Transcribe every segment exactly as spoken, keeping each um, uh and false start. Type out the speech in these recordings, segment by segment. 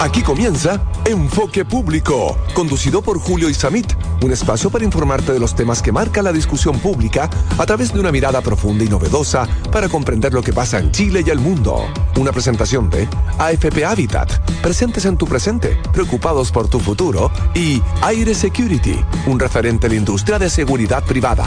Aquí comienza Enfoque Público, conducido por Julio Isamit, un espacio para informarte de los temas que marcan la discusión pública a través de una mirada profunda y novedosa para comprender lo que pasa en Chile y el mundo. Una presentación de A F P Habitat, presentes en tu presente, preocupados por tu futuro, y Aire Security, un referente en la industria de seguridad privada.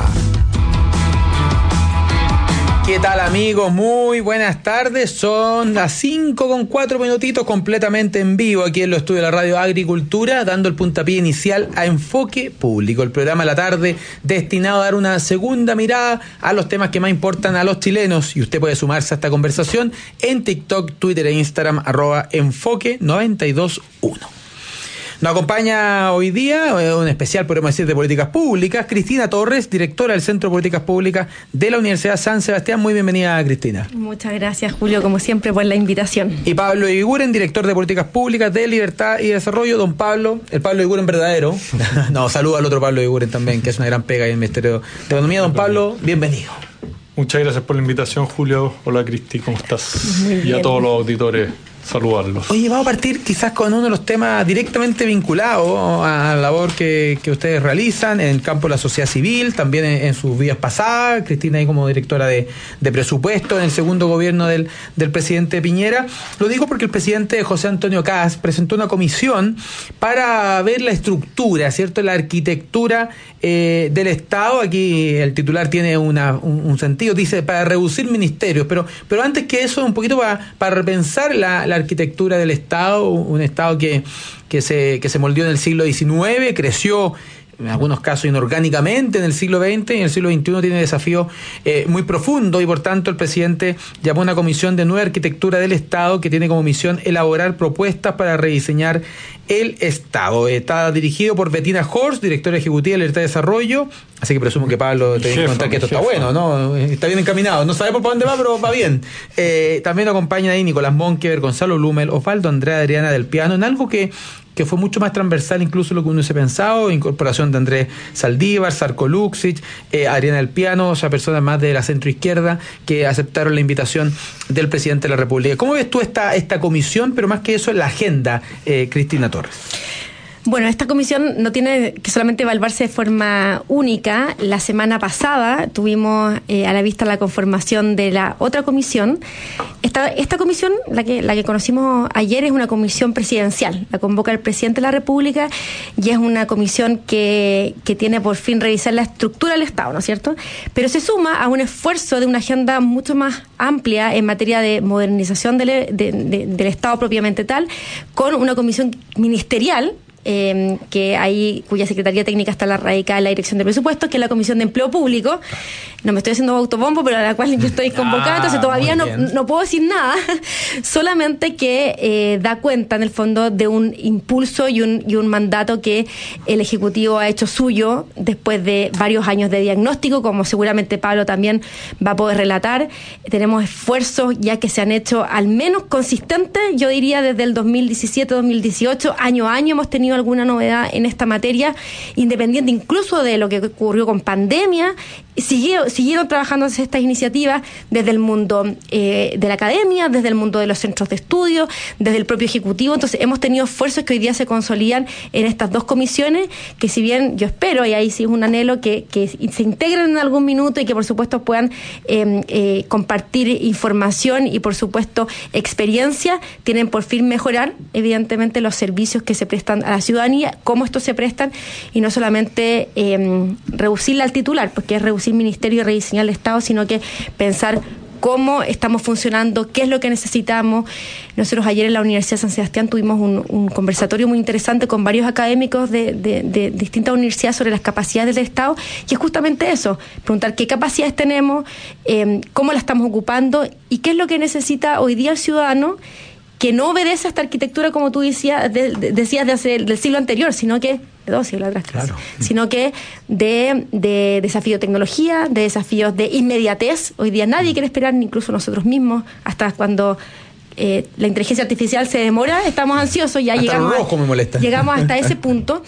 ¿Qué tal, amigos? Muy buenas tardes. Son las cinco con cuatro minutitos, completamente en vivo aquí en los estudios de la Radio Agricultura, dando el puntapié inicial a Enfoque Público, el programa de la tarde destinado a dar una segunda mirada a los temas que más importan a los chilenos. Y usted puede sumarse a esta conversación en TikTok, Twitter e Instagram, arroba Enfoque noventa y dos uno. Nos acompaña hoy día un especial, podemos decir, de políticas públicas, Cristina Torres, directora del Centro de Políticas Públicas de la Universidad San Sebastián. Muy bienvenida, Cristina. Muchas gracias, Julio, como siempre, por la invitación. Y Pablo Iguren, director de Políticas Públicas de Libertad y Desarrollo. Don Pablo, el Pablo Iguren verdadero. No, saludo al otro Pablo Iguren también, que es una gran pega en el Ministerio de Economía. Don Pablo, bienvenido. Muchas gracias por la invitación, Julio. Hola, Cristi, ¿cómo estás? Muy bien. Y a todos los auditores, saludarlos. Oye, vamos a partir quizás con uno de los temas directamente vinculados a la labor que, que ustedes realizan en el campo de la sociedad civil, también en, en sus vías pasadas. Cristina ahí como directora de, de presupuesto en el segundo gobierno del, del presidente Piñera. Lo digo porque el presidente José Antonio Kast presentó una comisión para ver la estructura, ¿cierto?, la arquitectura eh, del Estado. Aquí el titular tiene una, un, un sentido, dice para reducir ministerios, pero, pero antes que eso, un poquito para, para repensar la, la arquitectura del Estado, un Estado que, que, se, que se moldeó en el siglo diecinueve, creció en algunos casos inorgánicamente en el siglo veinte, y en el siglo veintiuno tiene desafíos eh, muy profundos, y por tanto el presidente llamó a una comisión de nueva arquitectura del Estado que tiene como misión elaborar propuestas para rediseñar el Estado. Está dirigido por Bettina Horst, directora ejecutiva de Libertad y Desarrollo, así que presumo que Pablo te dice contar que esto jefa. Está bueno, ¿no? Está bien encaminado, no sabemos para dónde va, pero va bien. Eh, también acompaña ahí Nicolás Monkever, Gonzalo Blumel, Osvaldo Andrea Adriana del Piano, en algo que que fue mucho más transversal incluso lo que uno se pensaba, incorporación de Andrés Saldívar, Sarko Luksic, eh, Adriana del Piano, o sea, personas más de la centroizquierda que aceptaron la invitación del presidente de la República. ¿Cómo ves tú esta, esta comisión, pero más que eso, la agenda, eh, Cristina Torres? Bueno, esta comisión no tiene que solamente evaluarse de forma única. La semana pasada tuvimos eh, a la vista la conformación de la otra comisión. Esta, esta comisión, la que, la que conocimos ayer, es una comisión presidencial. La convoca el presidente de la República y es una comisión que, que tiene por fin revisar la estructura del Estado, ¿no es cierto? Pero se suma a un esfuerzo de una agenda mucho más amplia en materia de modernización del, de, de, del Estado propiamente tal, con una comisión ministerial, Eh, que hay, cuya Secretaría Técnica está la radicada en la Dirección de Presupuestos, que es la Comisión de Empleo Público. No me estoy haciendo autobombo, pero a la cual yo estoy convocada, ah, entonces todavía no, no puedo decir nada, solamente que eh, da cuenta en el fondo de un impulso y un, y un mandato que el Ejecutivo ha hecho suyo después de varios años de diagnóstico, como seguramente Pablo también va a poder relatar. Tenemos esfuerzos ya que se han hecho al menos consistentes, yo diría desde el dos mil diecisiete dos mil dieciocho, año a año hemos tenido alguna novedad en esta materia, independiente incluso de lo que ocurrió con pandemia. Siguieron, siguieron trabajando en estas iniciativas desde el mundo eh, de la academia, desde el mundo de los centros de estudio, desde el propio Ejecutivo. Entonces hemos tenido esfuerzos que hoy día se consolidan en estas dos comisiones, que si bien yo espero, y ahí sí es un anhelo, que, que se integren en algún minuto y que por supuesto puedan eh, eh, compartir información y por supuesto experiencia, tienen por fin mejorar evidentemente los servicios que se prestan a la ciudadanía, cómo estos se prestan, y no solamente eh, reducirla al titular, porque es reducir ministerio y rediseñar el Estado, sino que pensar cómo estamos funcionando, qué es lo que necesitamos. Nosotros ayer en la Universidad San Sebastián tuvimos un, un conversatorio muy interesante con varios académicos de, de, de distintas universidades sobre las capacidades del Estado, y es justamente eso, preguntar qué capacidades tenemos, eh, cómo las estamos ocupando y qué es lo que necesita hoy día el ciudadano, que no obedece a esta arquitectura, como tú decías, de, de, decías de hace, del siglo anterior, sino que de dos siglos atrás, claro. sino que de, de desafío de tecnología, de desafíos de inmediatez. Hoy día nadie quiere esperar, incluso nosotros mismos, hasta cuando eh, la inteligencia artificial se demora, estamos ansiosos, ya hasta llegamos, rojo me molesta. llegamos hasta ese punto.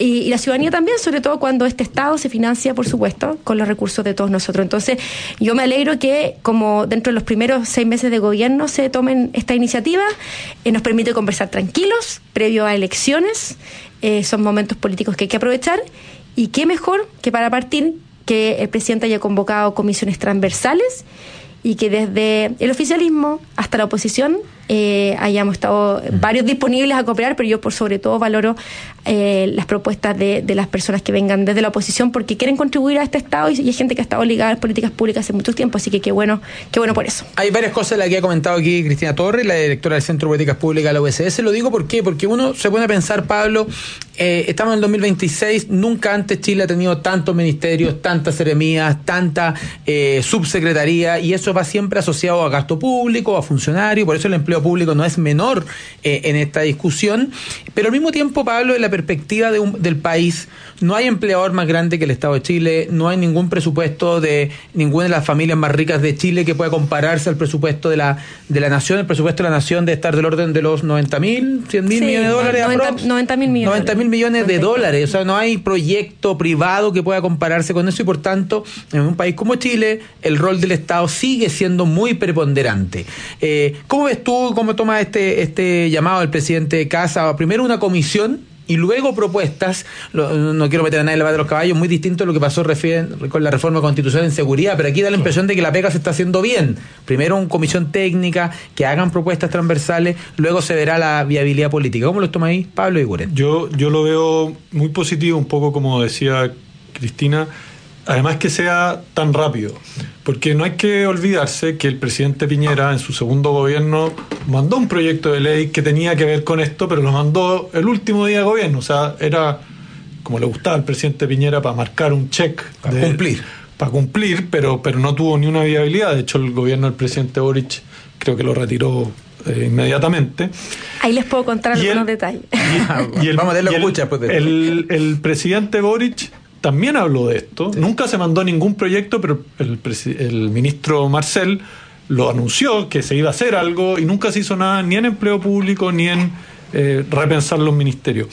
y, y la ciudadanía también, sobre todo cuando este Estado se financia, por supuesto, con los recursos de todos nosotros. Entonces, yo me alegro que, como dentro de los primeros seis meses de gobierno se tomen esta iniciativa, eh, nos permite conversar tranquilos, previo a elecciones, eh, son momentos políticos que hay que aprovechar, y qué mejor que para partir que el presidente haya convocado comisiones transversales y que desde el oficialismo hasta la oposición eh, hayamos estado varios disponibles a cooperar, pero yo por sobre todo valoro eh, las propuestas de, de las personas que vengan desde la oposición, porque quieren contribuir a este Estado, y, y hay gente que ha estado ligada a las políticas públicas hace mucho tiempo, así que qué bueno, qué bueno por eso. Hay varias cosas las que ha comentado aquí Cristina Torres, la directora del Centro de Políticas Públicas de la U S S. Lo digo ¿por qué? Porque uno se pone a pensar, Pablo, eh, estamos en el dos mil veintiséis, nunca antes Chile ha tenido tantos ministerios, tantas seremías, tanta eh, subsecretaría, y eso va siempre asociado a gasto público, a funcionarios, por eso el empleo público no es menor eh, en esta discusión. Pero al mismo tiempo, Pablo, en la perspectiva de un, del país, no hay empleador más grande que el Estado de Chile, no hay ningún presupuesto de ninguna de las familias más ricas de Chile que pueda compararse al presupuesto de la de la nación. El presupuesto de la nación debe estar del orden de los noventa mil, cien mil sí, millones de dólares. noventa mil millones. noventa mil millones de dólares. O sea, no hay proyecto privado que pueda compararse con eso, y por tanto, en un país como Chile, el rol del Estado sigue siendo muy preponderante. Eh, ¿Cómo ves tú, cómo tomas este, este llamado del presidente Casa? Primero una comisión y luego propuestas. Lo, no quiero meter a nadie en la pata de los caballos, muy distinto a lo que pasó refieren, con la reforma constitucional en seguridad, pero aquí da la impresión de que la pega se está haciendo bien. Primero una comisión técnica, que hagan propuestas transversales, luego se verá la viabilidad política. ¿Cómo lo toma ahí Pablo Iguren? Yo, yo lo veo muy positivo, un poco como decía Cristina, además que sea tan rápido, porque no hay que olvidarse que el presidente Piñera en su segundo gobierno mandó un proyecto de ley que tenía que ver con esto, pero lo mandó el último día de gobierno. O sea, era como le gustaba al presidente Piñera, para marcar un check, para de, cumplir para cumplir, pero, pero no tuvo ni una viabilidad. De hecho, el gobierno del presidente Boric creo que lo retiró eh, inmediatamente. Ahí les puedo contar y algunos el, detalles y, y el, vamos a ver lo escucha pues de el, el presidente Boric también habló de esto. Sí. Nunca se mandó ningún proyecto, pero el, el ministro Marcel lo anunció que se iba a hacer algo, y nunca se hizo nada ni en empleo público ni en eh, repensar los ministerios.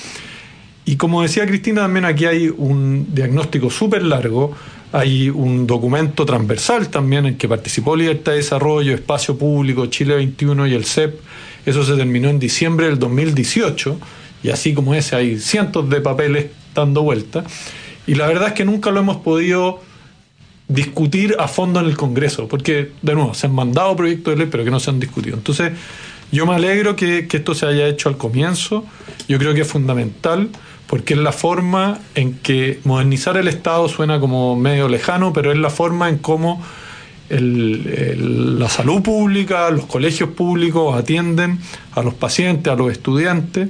Y como decía Cristina, también aquí hay un diagnóstico súper largo, hay un documento transversal también en que participó Libertad de Desarrollo, Espacio Público, Chile veintiuno y el C E P. Eso se terminó en diciembre del dos mil dieciocho, y así como ese hay cientos de papeles dando vuelta. Y la verdad es que nunca lo hemos podido discutir a fondo en el Congreso, porque, de nuevo, se han mandado proyectos de ley, pero que no se han discutido. Entonces, yo me alegro que, que esto se haya hecho al comienzo. Yo creo que es fundamental, porque es la forma en que modernizar el Estado suena como medio lejano, pero es la forma en cómo el, el, la salud pública, los colegios públicos atienden a los pacientes, a los estudiantes.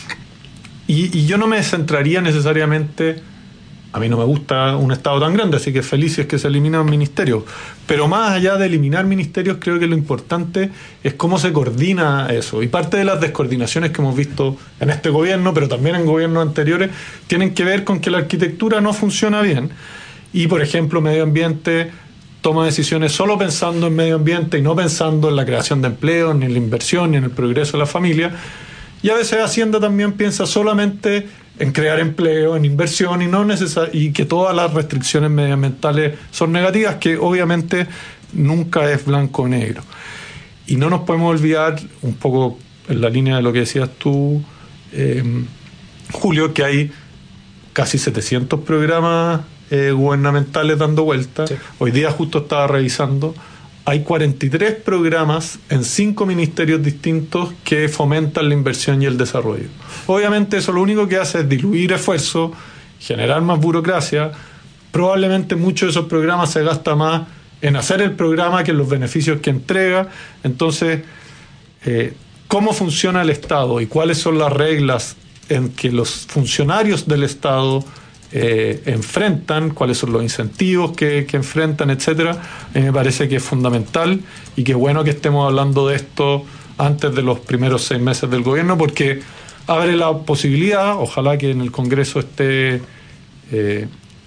Y, y yo no me centraría necesariamente... A mí no me gusta un Estado tan grande, así que feliz es que se eliminan ministerios. Pero más allá de eliminar ministerios, creo que lo importante es cómo se coordina eso. Y parte de las descoordinaciones que hemos visto en este gobierno, pero también en gobiernos anteriores, tienen que ver con que la arquitectura no funciona bien. Y, por ejemplo, medio ambiente toma decisiones solo pensando en medio ambiente y no pensando en la creación de empleo, ni en la inversión, ni en el progreso de la familia. Y a veces Hacienda también piensa solamente en crear empleo, en inversión, y no necesar- y que todas las restricciones medioambientales son negativas, que obviamente nunca es blanco o negro. Y no nos podemos olvidar, un poco en la línea de lo que decías tú, eh, Julio, que hay casi setecientos programas eh, gubernamentales dando vueltas. Sí. Hoy día justo estaba revisando, hay cuarenta y tres programas en cinco ministerios distintos que fomentan la inversión y el desarrollo. Obviamente eso lo único que hace es diluir esfuerzo, generar más burocracia. Probablemente muchos de esos programas se gasta más en hacer el programa que en los beneficios que entrega. Entonces, eh, ¿cómo funciona el Estado y cuáles son las reglas en que los funcionarios del Estado Eh, enfrentan, cuáles son los incentivos que, que enfrentan, etcétera? Eh, me parece que es fundamental, y que bueno que estemos hablando de esto antes de los primeros seis meses del gobierno, porque abre la posibilidad, ojalá que en el Congreso esté eh,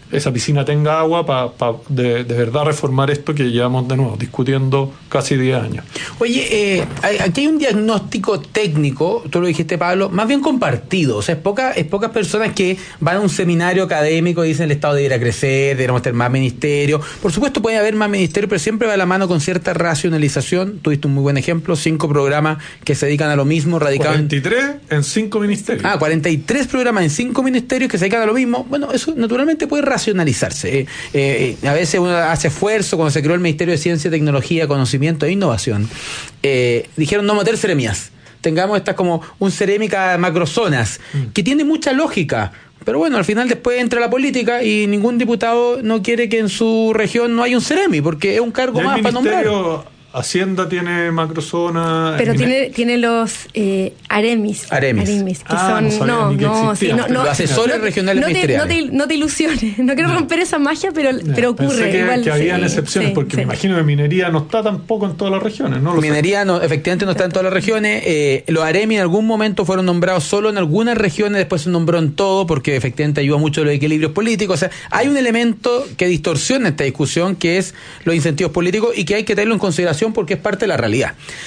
esa piscina tenga agua para pa de, de verdad reformar esto que llevamos de nuevo discutiendo casi diez años. Oye, eh, aquí hay un diagnóstico técnico, tú lo dijiste, Pablo, más bien compartido. O sea, es, poca, es pocas personas que van a un seminario académico y dicen el Estado debería crecer, deberíamos tener más ministerios. Por supuesto puede haber más ministerios, pero siempre va de la mano con cierta racionalización. Tuviste un muy buen ejemplo, cinco programas que se dedican a lo mismo, radicados cuarenta y tres en cinco ministerios. Ah, cuarenta y tres programas en cinco ministerios que se dedican a lo mismo. Bueno, eso naturalmente puede racionalizarse. Eh, eh, a veces uno hace esfuerzo. Cuando se creó el Ministerio de Ciencia, Tecnología, Conocimiento e Innovación, eh, dijeron no meter seremías. Tengamos estas como un cerémica macrozonas, mm. que tiene mucha lógica. Pero bueno, al final después entra la política y ningún diputado no quiere que en su región no haya un ceremi, porque es un cargo más para nombrar. Hacienda tiene macrozona. Pero tiene tiene los eh, aremis. Aremis. Aremis que ah, son. No, no, sí, no, no. Los asesores no, regionales no te, ministeriales. no, te, no te ilusiones. No quiero no. romper esa magia, pero, no, pero ocurre. Pensé que, igual, que habían sí, excepciones, sí, porque sí. me imagino que minería no está tampoco en todas las regiones, ¿no? Lo minería no, efectivamente no está en todas las regiones. Eh, los aremis en algún momento fueron nombrados solo en algunas regiones, después se nombró en todo, porque efectivamente ayuda mucho a los equilibrios políticos. O sea, hay un elemento que distorsiona esta discusión, que es los incentivos políticos, y que hay que tenerlo en consideración porque es parte de la realidad.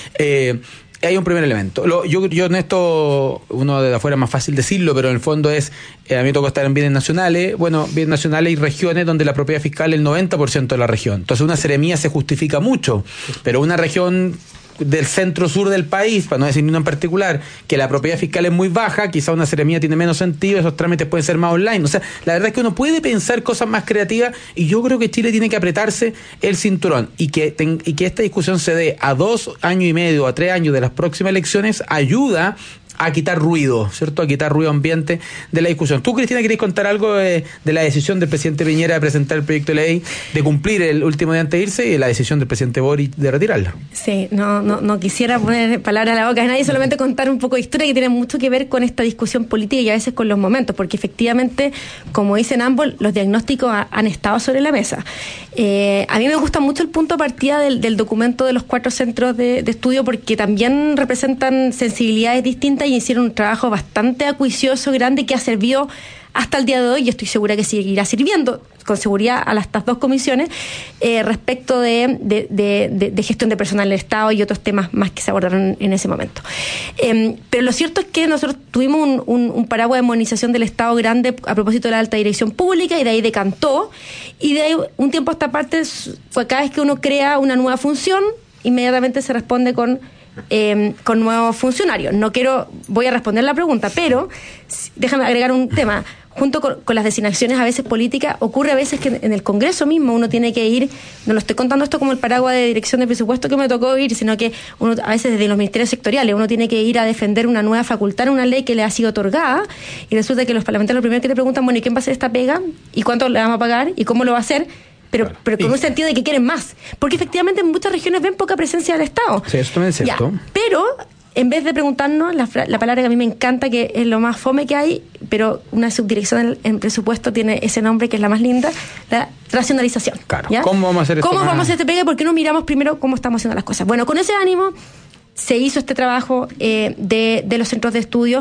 Eh, hay un primer elemento. Lo, yo, yo en esto, uno de afuera es más fácil decirlo, pero en el fondo es, eh, a mí me tocó estar en bienes nacionales. Bueno, bienes nacionales y regiones donde la propiedad fiscal es el noventa por ciento de la región. Entonces una seremía se justifica mucho, pero una región del centro-sur del país, para no decir ni uno en particular, que la propiedad fiscal es muy baja, quizá una seremía tiene menos sentido, esos trámites pueden ser más online. O sea, la verdad es que uno puede pensar cosas más creativas, y yo creo que Chile tiene que apretarse el cinturón, y que, ten, y que esta discusión se dé a dos años y medio, a tres años de las próximas elecciones, ayuda a quitar ruido, ¿cierto? A quitar ruido ambiente de la discusión. ¿Tú, Cristina, querés contar algo de, de la decisión del presidente Piñera de presentar el proyecto de ley, de cumplir el último día antes de irse, y la decisión del presidente Boric de retirarla? Sí, no, no, no quisiera poner palabras a la boca de nadie, solamente contar un poco de historia que tiene mucho que ver con esta discusión política y a veces con los momentos, porque efectivamente, como dicen ambos, los diagnósticos ha, han estado sobre la mesa. Eh, a mí me gusta mucho el punto de partida del, del documento de los cuatro centros de, de estudio, porque también representan sensibilidades distintas y hicieron un trabajo bastante acuicioso, grande, que ha servido hasta el día de hoy, y estoy segura que seguirá sirviendo con seguridad a las, estas dos comisiones, eh, respecto de, de, de, de, de gestión de personal del Estado y otros temas más que se abordaron en ese momento. Eh, pero lo cierto es que nosotros tuvimos un, un, un paraguas de modernización del Estado grande a propósito de la alta dirección pública, y de ahí decantó, y de ahí un tiempo a esta parte, cada vez que uno crea una nueva función, inmediatamente se responde con Eh, con nuevos funcionarios. No quiero, voy a responder la pregunta, pero déjame agregar un tema. Junto con, con las designaciones a veces políticas, ocurre a veces que en el Congreso mismo uno tiene que ir, no lo estoy contando esto como el paraguas de dirección de presupuesto que me tocó ir, sino que uno a veces desde los ministerios sectoriales uno tiene que ir a defender una nueva facultad, una ley que le ha sido otorgada, y resulta que los parlamentarios lo primero que te preguntan, bueno, ¿y quién va a hacer esta pega? ¿Y cuánto le vamos a pagar? ¿Y cómo lo va a hacer? Pero, claro. pero con un sentido de que quieren más, porque efectivamente en muchas regiones ven poca presencia del Estado. Sí, eso también es cierto. Ya, pero en vez de preguntarnos la, la palabra que a mí me encanta, que es lo más fome que hay, pero una subdirección en, en presupuesto tiene ese nombre que es la más linda, la racionalización. Claro. ¿Ya? ¿Cómo vamos a hacer esto? ¿Cómo más? vamos a hacer este pega? ¿Por qué no miramos primero cómo estamos haciendo las cosas? Bueno, con ese ánimo se hizo este trabajo eh, de, de los centros de estudio,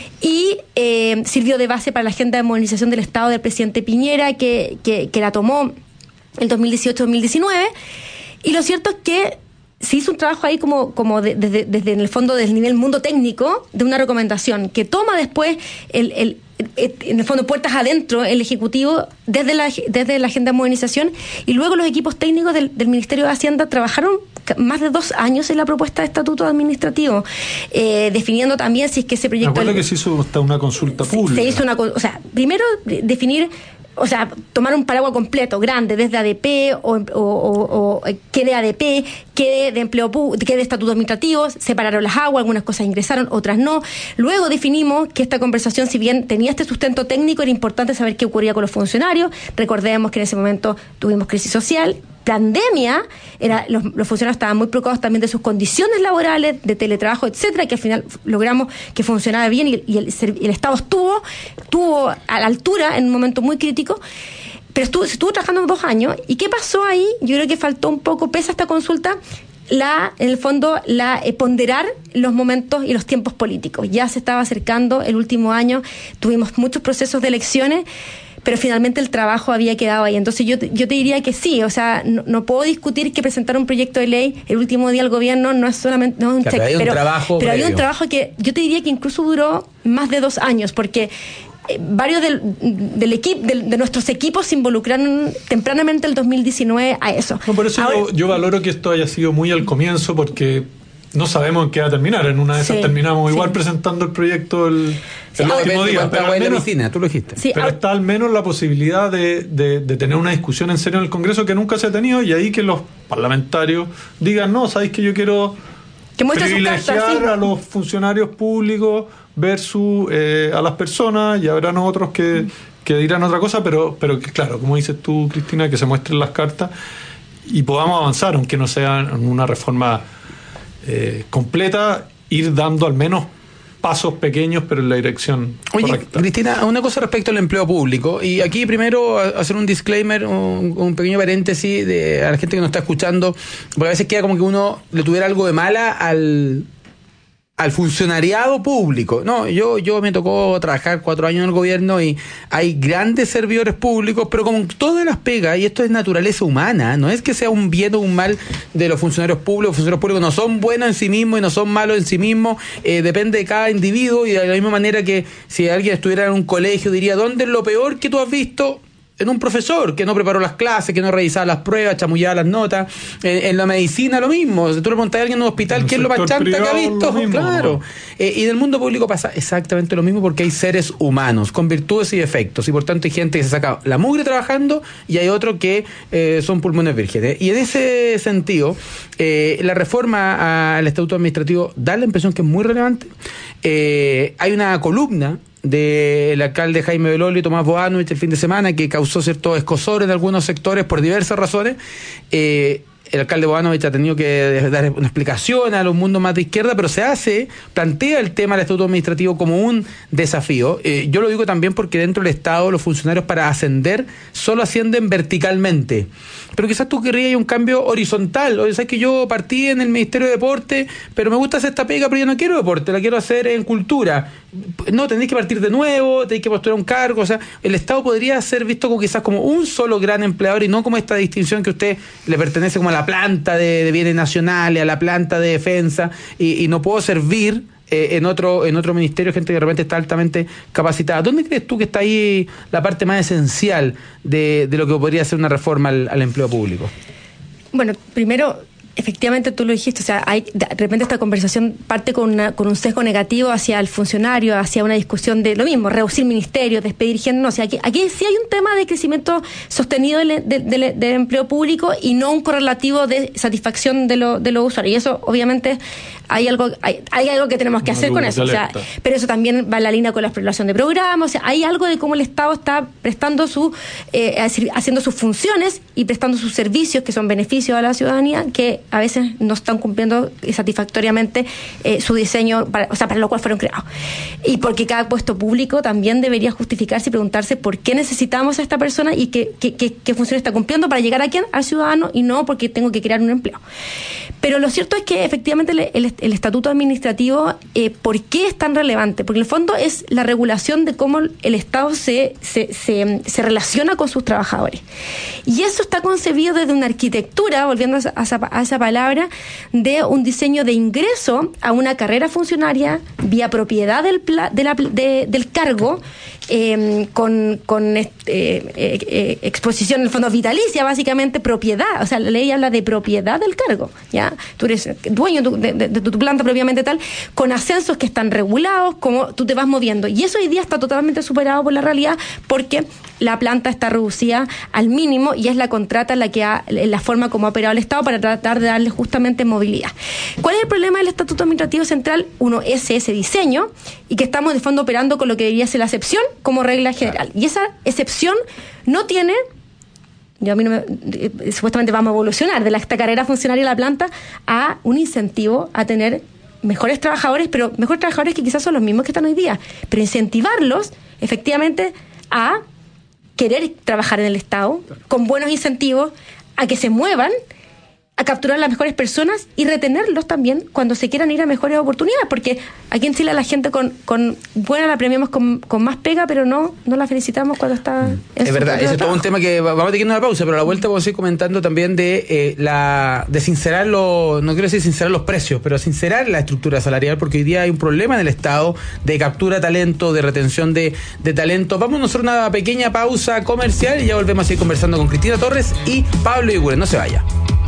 y eh, sirvió de base para la agenda de modernización del Estado del presidente Piñera, que, que, que la tomó el dos mil dieciocho dos mil diecinueve, y lo cierto es que se hizo un trabajo ahí como, como desde de, de, de, en el fondo del nivel mundo técnico, de una recomendación que toma después el, el, el, en el fondo puertas adentro el Ejecutivo desde la, desde la agenda de modernización, y luego los equipos técnicos del, del Ministerio de Hacienda trabajaron más de dos años en la propuesta de estatuto administrativo, eh, definiendo también si es que ese proyecto... Me acuerdo que se hizo hasta una consulta pública. Se hizo una... O sea, primero definir... O sea, tomar un paraguas completo, grande, desde A D P, o, o, o, o qué de A D P, qué de, de empleo público, qué de estatutos administrativos, separaron las aguas, algunas cosas ingresaron, otras no. Luego definimos que esta conversación, si bien tenía este sustento técnico, era importante saber qué ocurría con los funcionarios. Recordemos que en ese momento tuvimos crisis social, pandemia, era, los, los funcionarios estaban muy preocupados también de sus condiciones laborales, de teletrabajo, etcétera, que al final logramos que funcionara bien, y, y el, el Estado estuvo, estuvo a la altura en un momento muy crítico, pero estuvo, estuvo trabajando dos años. ¿Y qué pasó ahí? Yo creo que faltó un poco, pese a esta consulta, la, en el fondo, la eh, ponderar los momentos y los tiempos políticos. Ya se estaba acercando el último año, tuvimos muchos procesos de elecciones, pero finalmente el trabajo había quedado ahí. Entonces yo, yo te diría que sí, o sea, no, no puedo discutir que presentar un proyecto de ley el último día del gobierno no es solamente no es un claro, check, hay un pero, trabajo pero había un previo. trabajo que yo te diría que incluso duró más de dos años, porque eh, varios del, del equipo, del, de nuestros equipos se involucraron tempranamente el dos mil diecinueve a eso. No, por eso Ahora, yo, yo valoro que esto haya sido muy al comienzo, porque no sabemos en qué va a terminar. En una de esas Sí, terminamos sí. igual presentando el proyecto el, Sí, el ahora- último día. Pero Pero, al en la menos, piscina, tú lo dijiste. sí, pero ahora- está al menos la posibilidad de, de, de tener una discusión en serio en el Congreso que nunca se ha tenido, y ahí que los parlamentarios digan, no, sabéis que yo quiero que muestre sus privilegiar cartas, sí. a los funcionarios públicos versus eh, a las personas, y habrán otros que, que dirán otra cosa, pero, pero que claro, como dices tú, Cristina, que se muestren las cartas y podamos avanzar, aunque no sea en una reforma eh, completa, ir dando al menos pasos pequeños, pero en la dirección Oye, correcta. Cristina, una cosa respecto al empleo público. Y aquí primero a- hacer un disclaimer, un, un pequeño paréntesis de, a la gente que nos está escuchando, porque a veces queda como que uno le tuviera algo de mala al, al funcionariado público. No, yo, yo me tocó trabajar cuatro años en el gobierno y hay grandes servidores públicos, pero con todas las pegas, y esto es naturaleza humana, no es que sea un bien o un mal de los funcionarios públicos. Los funcionarios públicos no son buenos en sí mismos y no son malos en sí mismos, eh, depende de cada individuo, y de la misma manera que si alguien estuviera en un colegio diría, ¿dónde es lo peor que tú has visto? En un profesor que no preparó las clases, que no revisaba las pruebas, chamullaba las notas. En, en la medicina lo mismo. Si tú le preguntas a alguien en un hospital En el qué es lo más sector chanta que ha privado, visto, lo mismo, claro. ¿no? Eh, y en el mundo público pasa exactamente lo mismo, porque hay seres humanos con virtudes y defectos, y por tanto hay gente que se saca la mugre trabajando y hay otros que eh, son pulmones vírgenes. Y en ese sentido, eh, la reforma al estatuto administrativo da la impresión que es muy relevante. Eh, hay una columna del alcalde Jaime Belolio y Tomás Boanovich el fin de semana que causó cierto escozor en algunos sectores por diversas razones. Eh, el alcalde Boanovich ha tenido que dar una explicación a los mundos más de izquierda, pero se hace, plantea el tema del estatuto administrativo como un desafío. Eh, yo lo digo también porque dentro del Estado los funcionarios para ascender solo ascienden verticalmente. Pero quizás tú querrías un cambio horizontal. O sea, que yo partí en el Ministerio de Deporte, pero me gusta hacer esta pega, pero yo no quiero deporte, la quiero hacer en cultura. No, tenéis que partir de nuevo, tenéis que postular un cargo. O sea, el Estado podría ser visto como quizás como un solo gran empleador y no como esta distinción que a usted le pertenece como a la planta de, de bienes nacionales, a la planta de defensa, y, y no puedo servir eh, en otro en otro ministerio, gente que de repente está altamente capacitada. ¿Dónde crees tú que está ahí la parte más esencial de, de lo que podría ser una reforma al, al empleo público? Bueno, primero, efectivamente tú lo dijiste, o sea, hay, de repente esta conversación parte con, una, con un sesgo negativo hacia el funcionario, hacia una discusión de lo mismo, reducir ministerios, despedir gente, no, o sea, aquí, aquí sí hay un tema de crecimiento sostenido del, del, del, del empleo público y no un correlativo de satisfacción de, lo, de los usuarios, y eso obviamente hay algo hay, hay algo que tenemos que Una hacer con luz eso, o de sea, alerta. pero eso también va en la línea con la exploración de programas, o sea, hay algo de cómo el Estado está prestando su, eh, haciendo sus funciones y prestando sus servicios que son beneficios a la ciudadanía, que a veces no están cumpliendo satisfactoriamente eh, su diseño, para, o sea, para lo cual fueron creados. Y porque cada puesto público también debería justificarse y preguntarse por qué necesitamos a esta persona y qué, qué, qué, qué función está cumpliendo para llegar a quién, al ciudadano, y no porque tengo que crear un empleo. Pero lo cierto es que efectivamente el, el, el estatuto administrativo, eh, ¿por qué es tan relevante? Porque en el fondo es la regulación de cómo el Estado se, se, se, se relaciona con sus trabajadores. Y eso está concebido desde una arquitectura, volviendo a esa, a esa palabra, de un diseño de ingreso a una carrera funcionaria vía propiedad del, pla, de la, de, del cargo, eh, con, con eh, eh, eh, exposición en el fondo vitalicia, básicamente propiedad, o sea, la ley habla de propiedad del cargo, ¿ya? Tú eres dueño de, de, de tu planta propiamente tal, con ascensos que están regulados, como tú te vas moviendo, y eso hoy día está totalmente superado por la realidad, porque la planta está reducida al mínimo y es la contrata la que ha, la forma como ha operado el Estado para tratar de darle justamente movilidad. ¿Cuál es el problema del Estatuto Administrativo Central? Uno es ese diseño, y que estamos de fondo operando con lo que debería ser la excepción como regla general. Y esa excepción no tiene, yo a mí no me, eh, supuestamente vamos a evolucionar de la, esta carrera funcionaria de la planta a un incentivo a tener mejores trabajadores, pero mejores trabajadores que quizás son los mismos que están hoy día, pero incentivarlos efectivamente a querer trabajar en el Estado con buenos incentivos, a que se muevan, a capturar las mejores personas y retenerlos también cuando se quieran ir a mejores oportunidades, porque aquí en Chile a la gente con, con buena la premiamos con, con más pega, pero no, no la felicitamos cuando está en Es su verdad, propio ese es todo un trabajo. tema que va- vamos a tener una pausa, pero a la vuelta vamos a ir comentando también de eh, la de sincerar los, no quiero decir sincerar los precios, pero sincerar la estructura salarial, porque hoy día hay un problema en el Estado de captura de talento, de retención de, de talento. Vamos a hacer una pequeña pausa comercial y ya volvemos a ir conversando con Cristina Torres y Pablo Iguren. No se vaya.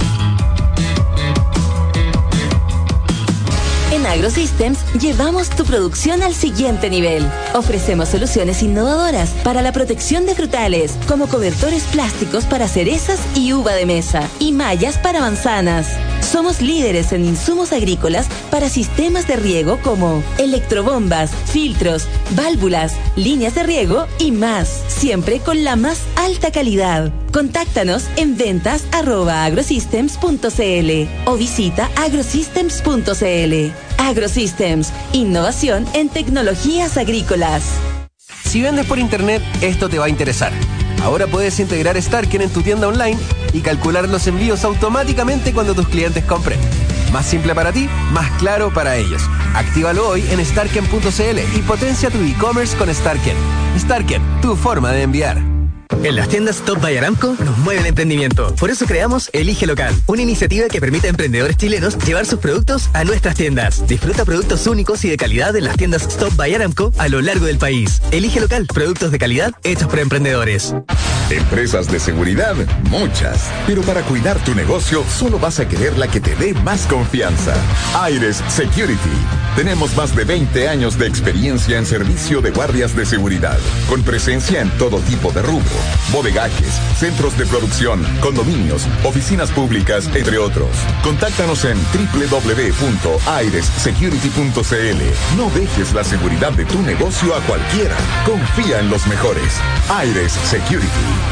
En AgroSystems llevamos tu producción al siguiente nivel. Ofrecemos soluciones innovadoras para la protección de frutales, como cobertores plásticos para cerezas y uva de mesa, y mallas para manzanas. Somos líderes en insumos agrícolas para sistemas de riego como electrobombas, filtros, válvulas, líneas de riego y más, siempre con la más alta calidad. Contáctanos en ventas arroba agrosystems punto cl o visita agrosystems punto cl. AgroSystems, innovación en tecnologías agrícolas. Si vendes por internet, esto te va a interesar. Ahora puedes integrar Starken en tu tienda online y calcular los envíos automáticamente cuando tus clientes compren. Más simple para ti, más claro para ellos. Actívalo hoy en starken punto cl y potencia tu e-commerce con Starken. Starken, tu forma de enviar. En las tiendas Top by Aramco nos mueve el emprendimiento. Por eso creamos Elige Local, una iniciativa que permite a emprendedores chilenos llevar sus productos a nuestras tiendas. Disfruta productos únicos y de calidad en las tiendas Top by Aramco a lo largo del país. Elige Local, productos de calidad hechos por emprendedores. Empresas de seguridad, muchas. Pero para cuidar tu negocio, solo vas a querer la que te dé más confianza. Aires Security. Tenemos más de veinte años de experiencia en servicio de guardias de seguridad, con presencia en todo tipo de rubro. Bodegajes, centros de producción, condominios, oficinas públicas, entre otros. Contáctanos en doble u doble u doble u punto aires security punto cl. No dejes la seguridad de tu negocio a cualquiera. Confía en los mejores. Aires Security.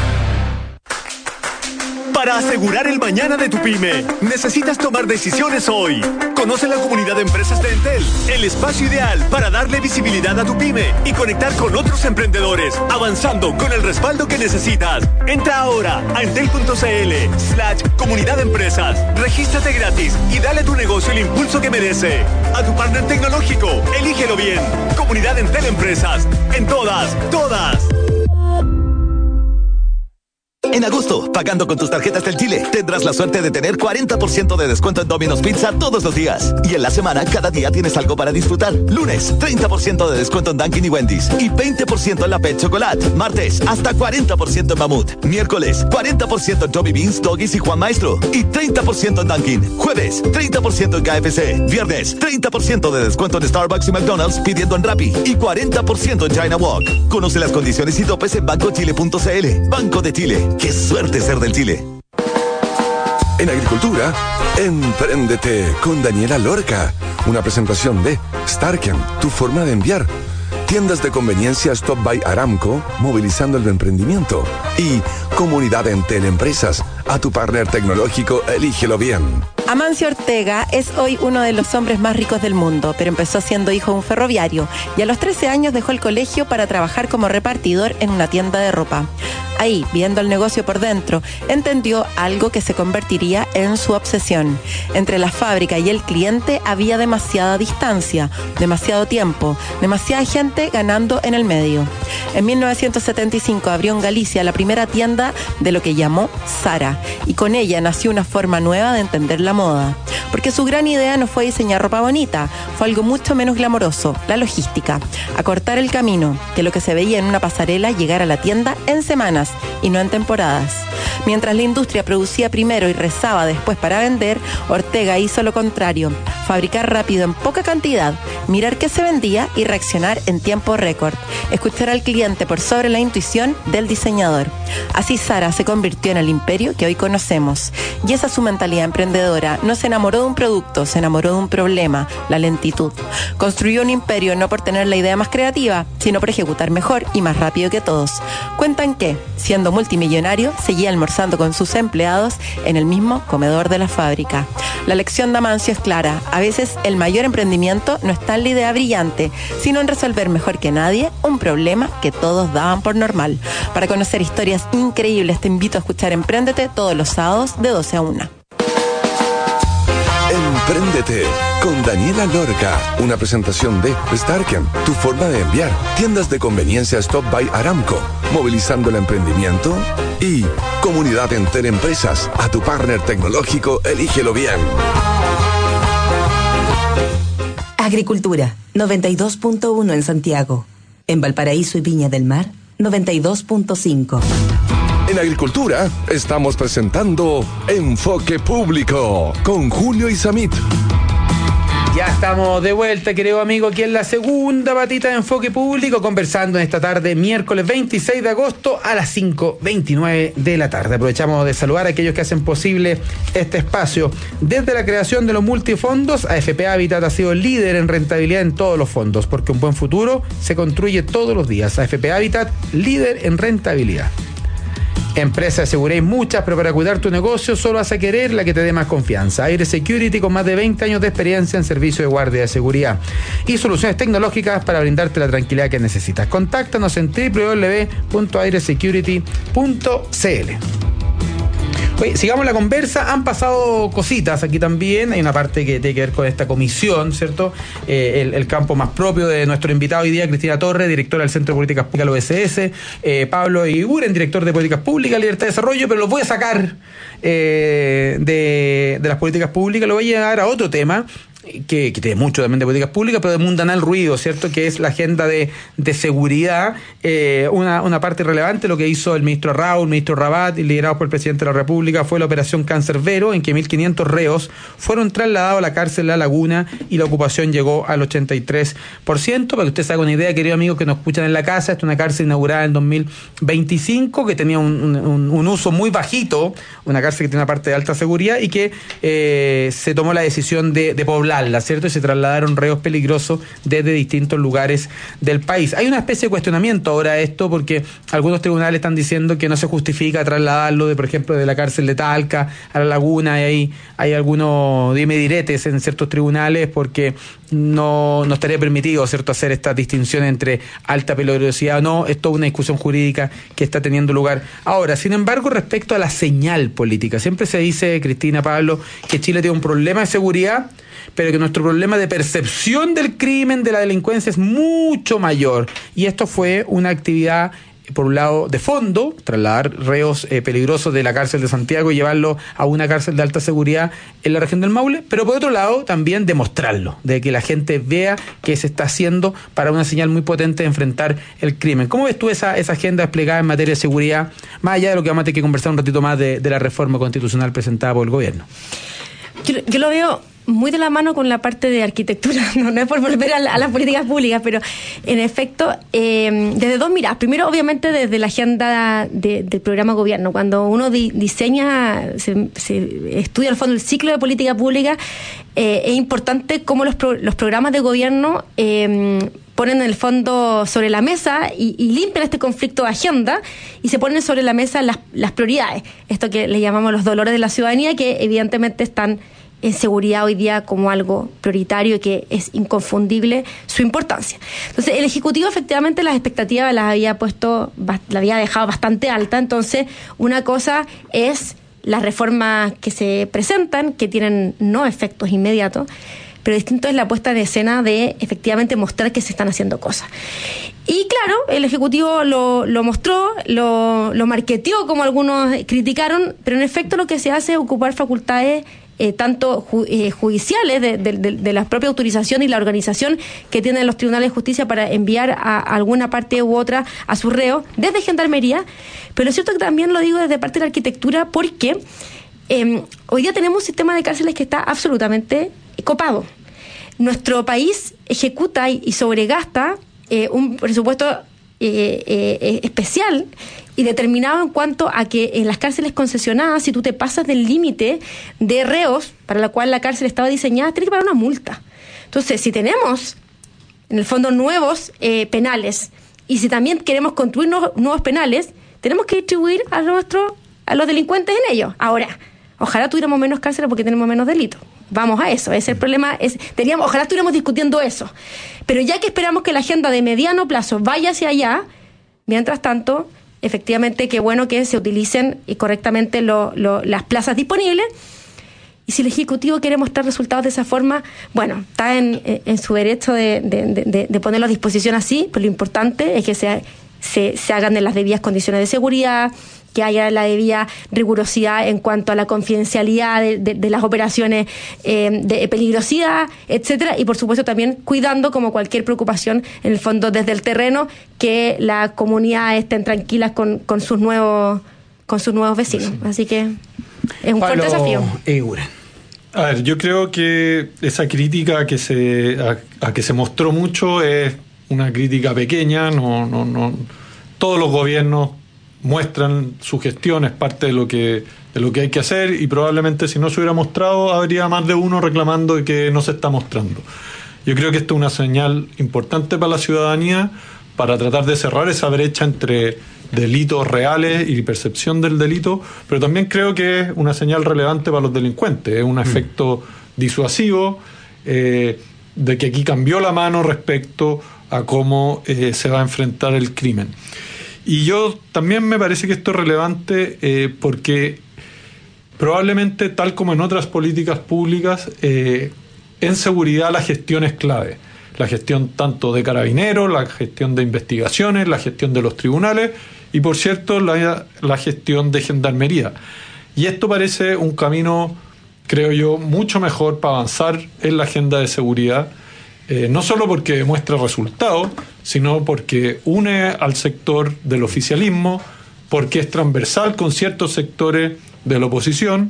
Para asegurar el mañana de tu pyme, necesitas tomar decisiones hoy. Conoce la comunidad de empresas de Entel, el espacio ideal para darle visibilidad a tu pyme y conectar con otros emprendedores, avanzando con el respaldo que necesitas. Entra ahora a entel punto cl slash comunidad de empresas. Regístrate gratis y dale a tu negocio el impulso que merece. A tu partner tecnológico, elígelo bien. Comunidad Entel Empresas. En todas, todas. En agosto, pagando con tus tarjetas del Chile, tendrás la suerte de tener cuarenta por ciento de descuento en Domino's Pizza todos los días. Y en la semana, cada día tienes algo para disfrutar. Lunes, treinta por ciento de descuento en Dunkin' y Wendy's. Y veinte por ciento en la Pet Chocolate. Martes, hasta cuarenta por ciento en Mamut. Miércoles, cuarenta por ciento en Toby Beans, Doggies y Juan Maestro. Y treinta por ciento en Dunkin'. Jueves, treinta por ciento en K F C. Viernes, treinta por ciento de descuento en Starbucks y McDonald's pidiendo en Rappi. Y cuarenta por ciento en China Walk. Conoce las condiciones y topes en banco chile punto cl. Banco de Chile. ¡Qué suerte ser del Chile! En agricultura, empréndete con Daniela Lorca. Una presentación de Starken, tu forma de enviar. Tiendas de conveniencia Stop by Aramco, movilizando el emprendimiento. Y Comunidad Entel Empresas, a tu partner tecnológico, elígelo bien. Amancio Ortega es hoy uno de los hombres más ricos del mundo, pero empezó siendo hijo de un ferroviario y a los trece años dejó el colegio para trabajar como repartidor en una tienda de ropa. Ahí, viendo el negocio por dentro, entendió algo que se convertiría en su obsesión. Entre la fábrica y el cliente había demasiada distancia, demasiado tiempo, demasiada gente ganando en el medio. En mil novecientos setenta y cinco abrió en Galicia la primera tienda de lo que llamó Zara, y con ella nació una forma nueva de entender la moda. Porque su gran idea no fue diseñar ropa bonita, fue algo mucho menos glamoroso, la logística, acortar el camino, que lo que se veía en una pasarela llegara a la tienda en semanas y no en temporadas. Mientras la industria producía primero y rezaba después para vender, Ortega hizo lo contrario, fabricar rápido en poca cantidad, mirar qué se vendía y reaccionar en tiempo récord, escuchar al cliente por sobre la intuición del diseñador. Así Zara se convirtió en el imperio que hoy conocemos. Y esa es su mentalidad emprendedora. No se enamoró de un producto, se enamoró de un problema, la lentitud. Construyó un imperio no por tener la idea más creativa, sino por ejecutar mejor y más rápido que todos. Cuentan que, siendo multimillonario, seguía almorzando con sus empleados en el mismo comedor de la fábrica. La lección de Amancio es clara. A veces el mayor emprendimiento no está en la idea brillante, sino en resolver mejor que nadie un problema que todos daban por normal. Para conocer historias increíbles, te invito a escuchar Empréndete todos los sábados de doce a una. Empréndete con Daniela Lorca. Una presentación de Starken, tu forma de enviar. Tiendas de conveniencia Stop by Aramco, movilizando el emprendimiento. Y Comunidad Enter Empresas, a tu partner tecnológico, elígelo bien. Agricultura, noventa y dos punto uno en Santiago. En Valparaíso y Viña del Mar, noventa y dos punto cinco. En Agricultura estamos presentando Enfoque Público con Julio Isamit. Ya estamos de vuelta, querido amigo, aquí en la segunda patita de Enfoque Público, conversando en esta tarde, miércoles veintiséis de agosto a las cinco veintinueve de la tarde. Aprovechamos de saludar a aquellos que hacen posible este espacio. Desde la creación de los multifondos, A F P Habitat ha sido líder en rentabilidad en todos los fondos, porque un buen futuro se construye todos los días. A F P Habitat, líder en rentabilidad. Empresas de seguridad hay muchas, pero para cuidar tu negocio solo vas a querer la que te dé más confianza. Aire Security, con más de veinte años de experiencia en servicio de guardia de seguridad y soluciones tecnológicas para brindarte la tranquilidad que necesitas. Contáctanos en doble u doble u doble u punto aire security punto c l. Oye, sigamos la conversa. Han pasado cositas aquí también. Hay una parte que tiene que ver con esta comisión, ¿cierto? Eh, el, el campo más propio de nuestro invitado hoy día, Cristina Torres, directora del Centro de Políticas Públicas, O S S, eh, Pablo Iguren, director de Políticas Públicas, Libertad de Desarrollo, pero los voy a sacar eh, de, de las políticas públicas, lo voy a llevar a otro tema. Que, que tiene mucho también de políticas públicas, pero de mundanal ruido, ¿cierto? Que es la agenda de, de seguridad. Eh, una, una parte relevante, lo que hizo el ministro Raúl, el ministro Rabat, liderado por el presidente de la República, fue la operación Cancerbero, en que mil quinientos reos fueron trasladados a la cárcel La Laguna y la ocupación llegó al ochenta y tres por ciento. Para que usted se haga una idea, querido amigo, que nos escuchan en la casa, esta es una cárcel inaugurada en dos mil veinticinco, que tenía un, un, un uso muy bajito, una cárcel que tiene una parte de alta seguridad y que eh, se tomó la decisión de, de poblar, ¿cierto? Y se trasladaron reos peligrosos desde distintos lugares del país. Hay una especie de cuestionamiento ahora a esto, porque algunos tribunales están diciendo que no se justifica trasladarlo, de por ejemplo, de la cárcel de Talca a La Laguna, y hay, hay algunos dime diretes en ciertos tribunales, porque no, no estaría permitido, ¿cierto?, hacer esta distinción entre alta peligrosidad o no. Es toda una discusión jurídica que está teniendo lugar ahora. Sin embargo, respecto a la señal política, siempre se dice, Cristina, Pablo, que Chile tiene un problema de seguridad, pero que nuestro problema de percepción del crimen, de la delincuencia, es mucho mayor. Y esto fue una actividad, por un lado, de fondo, trasladar reos eh, peligrosos de la cárcel de Santiago y llevarlo a una cárcel de alta seguridad en la región del Maule, pero por otro lado, también demostrarlo, de que la gente vea que se está haciendo para una señal muy potente de enfrentar el crimen. ¿Cómo ves tú esa, esa agenda desplegada en materia de seguridad, más allá de lo que vamos a tener que conversar un ratito más de, de la reforma constitucional presentada por el gobierno? Yo, yo lo veo muy de la mano con la parte de arquitectura, no, no es por volver a, la, a las políticas públicas, pero en efecto, eh, desde dos miradas. Primero, obviamente, desde la agenda de, del programa gobierno. Cuando uno di, diseña, se, se estudia al fondo el ciclo de política pública, eh, es importante cómo los, pro, los programas de gobierno eh, ponen en el fondo sobre la mesa y, y limpian este conflicto de agenda y se ponen sobre la mesa las, las prioridades. Esto que le llamamos los dolores de la ciudadanía, que evidentemente están en seguridad hoy día como algo prioritario y que es inconfundible su importancia. Entonces, el Ejecutivo efectivamente las expectativas las había puesto, las había dejado bastante alta. Entonces, una cosa es las reformas que se presentan, que tienen no efectos inmediatos, pero distinto es la puesta en escena de efectivamente mostrar que se están haciendo cosas. Y claro, el Ejecutivo lo, lo mostró, lo, lo marketeó, como algunos criticaron, pero en efecto lo que se hace es ocupar facultades Eh, tanto ju- eh, judiciales de, de, de, de la propia autorización y la organización que tienen los tribunales de justicia para enviar a, a alguna parte u otra a sus reos desde Gendarmería, pero es cierto que también lo digo desde parte de la arquitectura, porque eh, hoy día tenemos un sistema de cárceles que está absolutamente copado. Nuestro país ejecuta y, y sobregasta eh, un presupuesto eh, eh, especial y determinado en cuanto a que en las cárceles concesionadas, si tú te pasas del límite de reos para la cual la cárcel estaba diseñada, tienes que pagar una multa. Entonces, si tenemos, en el fondo, nuevos eh, penales, y si también queremos construir nuevos, nuevos penales, tenemos que distribuir a, nuestro, a los delincuentes en ellos. Ahora, ojalá tuviéramos menos cárceles porque tenemos menos delitos. Vamos a eso, ese es el problema. Es, teníamos, ojalá estuviéramos discutiendo eso. Pero ya que esperamos que la agenda de mediano plazo vaya hacia allá, mientras tanto, efectivamente, qué bueno que se utilicen correctamente lo, lo, las plazas disponibles Y si el Ejecutivo quiere mostrar resultados de esa forma, bueno, está en, en su derecho de, de, de, de ponerlo a disposición así, pero lo importante es que se, se, se hagan en las debidas condiciones de seguridad, que haya la debida rigurosidad en cuanto a la confidencialidad de, de, de las operaciones, eh, de peligrosidad, etcétera, y por supuesto también cuidando, como cualquier preocupación, en el fondo desde el terreno, que las comunidades estén tranquilas con, con sus nuevos con sus nuevos vecinos. Sí. Así que es un Pablo fuerte desafío. Eguren. A ver, yo creo que esa crítica que se a, a que se mostró mucho es una crítica pequeña. No, no, no. Todos los gobiernos muestran su gestión, es parte de lo que de lo que hay que hacer, y probablemente si no se hubiera mostrado habría más de uno reclamando de que no se está mostrando. Yo creo que esto es una señal importante para la ciudadanía, para tratar de cerrar esa brecha entre delitos reales y percepción del delito, pero también creo que es una señal relevante para los delincuentes, es un efecto disuasivo, eh, de que aquí cambió la mano respecto a cómo eh, se va a enfrentar el crimen. Y yo también me parece que esto es relevante eh, porque probablemente, tal como en otras políticas públicas, eh, en seguridad la gestión es clave. La gestión tanto de carabineros, la gestión de investigaciones, la gestión de los tribunales y, por cierto, la, la gestión de gendarmería. Y esto parece un camino, creo yo, mucho mejor para avanzar en la agenda de seguridad, eh, no solo porque demuestra resultados, sino porque une al sector del oficialismo, porque es transversal con ciertos sectores de la oposición,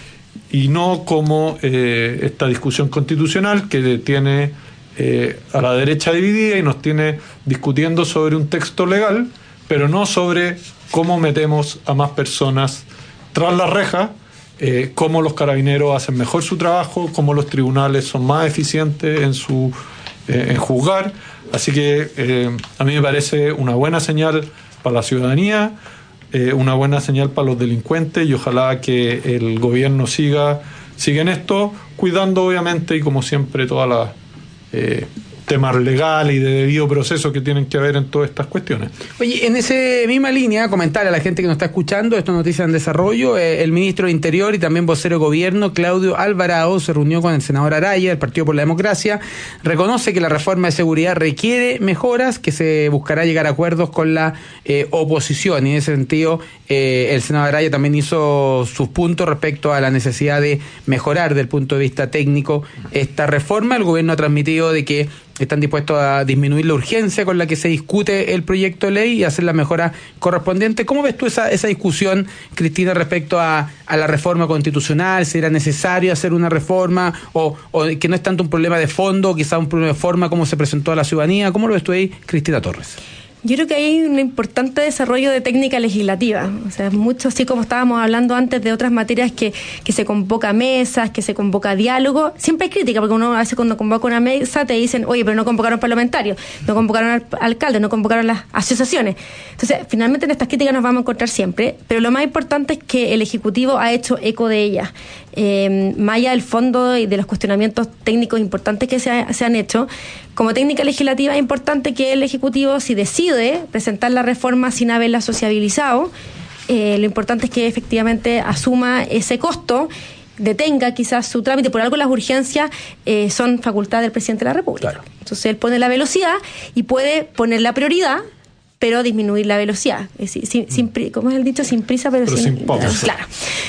y no como eh, esta discusión constitucional que tiene eh, a la derecha dividida y nos tiene discutiendo sobre un texto legal, pero no sobre cómo metemos a más personas tras las rejas, eh, cómo los carabineros hacen mejor su trabajo, cómo los tribunales son más eficientes en su eh, en juzgar. Así que eh, a mí me parece una buena señal para la ciudadanía, eh, una buena señal para los delincuentes, y ojalá que el gobierno siga, siga en esto, cuidando obviamente y como siempre todas las eh, temas legales y de debido proceso que tienen que haber en todas estas cuestiones. Oye, en esa misma línea, comentar a la gente que nos está escuchando, esto es noticia en desarrollo, eh, el ministro de Interior y también vocero de Gobierno, Claudio Alvarado, se reunió con el senador Araya, del Partido por la Democracia, reconoce que la reforma de seguridad requiere mejoras, que se buscará llegar a acuerdos con la eh, oposición, y en ese sentido eh, el senador Araya también hizo sus puntos respecto a la necesidad de mejorar desde el punto de vista técnico esta reforma. El gobierno ha transmitido de que están dispuestos a disminuir la urgencia con la que se discute el proyecto de ley y hacer la mejora correspondiente. ¿Cómo ves tú esa, esa discusión, Cristina, respecto a, a la reforma constitucional? ¿Si era necesario hacer una reforma o, o que no es tanto un problema de fondo, quizá un problema de forma, como se presentó a la ciudadanía? ¿Cómo lo ves tú ahí, Cristina Torres? Yo creo que hay un importante desarrollo de técnica legislativa, o sea, mucho así como estábamos hablando antes de otras materias que, que se convoca mesas, que se convoca diálogo. Siempre hay crítica, porque uno a veces cuando convoca una mesa te dicen, oye, pero no convocaron parlamentarios, no convocaron al alcalde, no convocaron las asociaciones. Entonces, finalmente en estas críticas nos vamos a encontrar siempre, pero lo más importante es que el Ejecutivo ha hecho eco de ellas. Eh, más allá del fondo y de los cuestionamientos técnicos importantes que se, ha, se han hecho, como técnica legislativa es importante que el Ejecutivo, si decide presentar la reforma sin haberla sociabilizado, eh, lo importante es que efectivamente asuma ese costo, detenga quizás su trámite. Por algo las urgencias eh, son facultad del presidente de la República. Claro. Entonces él pone la velocidad y puede poner la prioridad, pero disminuir la velocidad. Es decir, sin, sin, ¿cómo es el dicho? Sin prisa, pero, pero sin, sin pausa. Claro.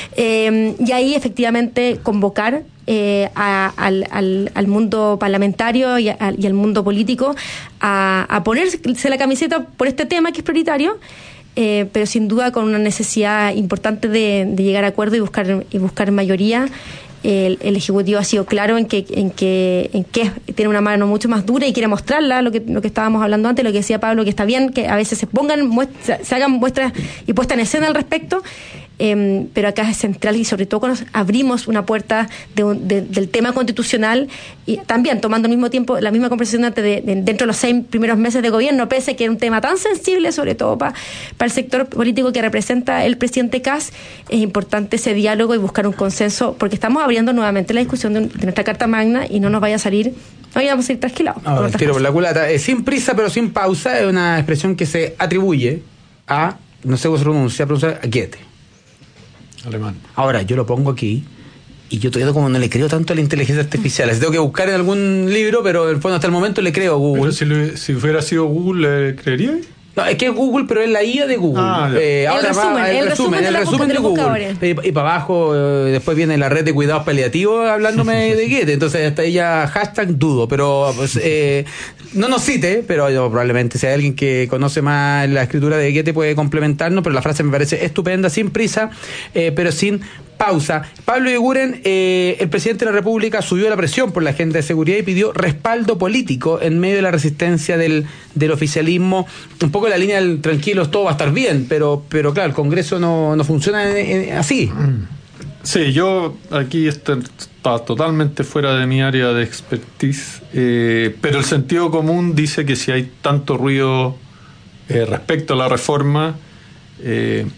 Eh, y ahí efectivamente convocar eh, a, al, al, al mundo parlamentario y, a, y al mundo político a, a ponerse la camiseta por este tema que es prioritario, eh, pero sin duda con una necesidad importante de, de llegar a acuerdo y buscar, y buscar mayoría. El, el Ejecutivo ha sido claro en que en que en que tiene una mano mucho más dura y quiere mostrarla, lo que lo que estábamos hablando antes, lo que decía Pablo, que está bien que a veces se pongan muestra, se hagan muestras y puesta en escena al respecto, eh, pero acá es central, y sobre todo cuando abrimos una puerta de un, de, del tema constitucional, y también tomando al mismo tiempo la misma conversación antes de, de, dentro de los seis primeros meses de gobierno, pese a que es un tema tan sensible, sobre todo para para el sector político que representa el presidente Kast, es importante ese diálogo y buscar un consenso, porque estamos abriendo nuevamente la discusión de, un, de nuestra Carta Magna y no nos vaya a salir, no vayamos a ir trasquilados. Ahora, tiro por la culata. Eh, sin prisa pero sin pausa es una expresión que se atribuye a, no sé cómo se pronuncia, pronuncia a Goethe. Alemán. Ahora, yo lo pongo aquí y yo todavía como no le creo tanto a la inteligencia artificial. Así tengo que buscar en algún libro, pero en el fondo hasta el momento le creo a Google. Pero si, le, si hubiera sido Google, ¿le creería? No, es que es Google, pero es la I A de Google. Ah, eh, ahora el resumen, va, el, el resumen, el resumen de, de Google. Y, y para abajo, eh, después viene la red de cuidados paliativos hablándome de Goethe. Entonces, hasta ella, hashtag dudo. Pero pues, eh, no nos cite, pero yo, probablemente si hay alguien que conoce más la escritura de Goethe puede complementarnos. Pero la frase me parece estupenda, sin prisa, eh, pero sin pausa. Pablo Eguiguren, eh, el presidente de la República subió la presión por la agenda de seguridad y pidió respaldo político en medio de la resistencia del, del oficialismo. Un poco la línea del tranquilos, todo va a estar bien, pero, pero claro, el Congreso no, no funciona en, en, así. Sí, yo aquí está, está totalmente fuera de mi área de expertise, eh, pero el sentido común dice que si hay tanto ruido eh, respecto a la reforma, eh,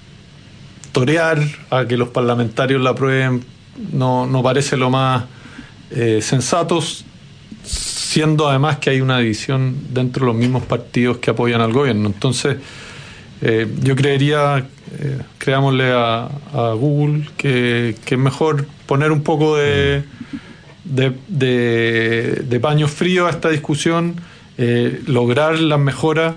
torear a que los parlamentarios la aprueben no, no parece lo más eh, sensato, siendo además que hay una división dentro de los mismos partidos que apoyan al gobierno. Entonces, eh, yo creería, eh, creámosle a, a Google que, que es mejor poner un poco de, de, de, de paño frío a esta discusión, eh, lograr las mejoras.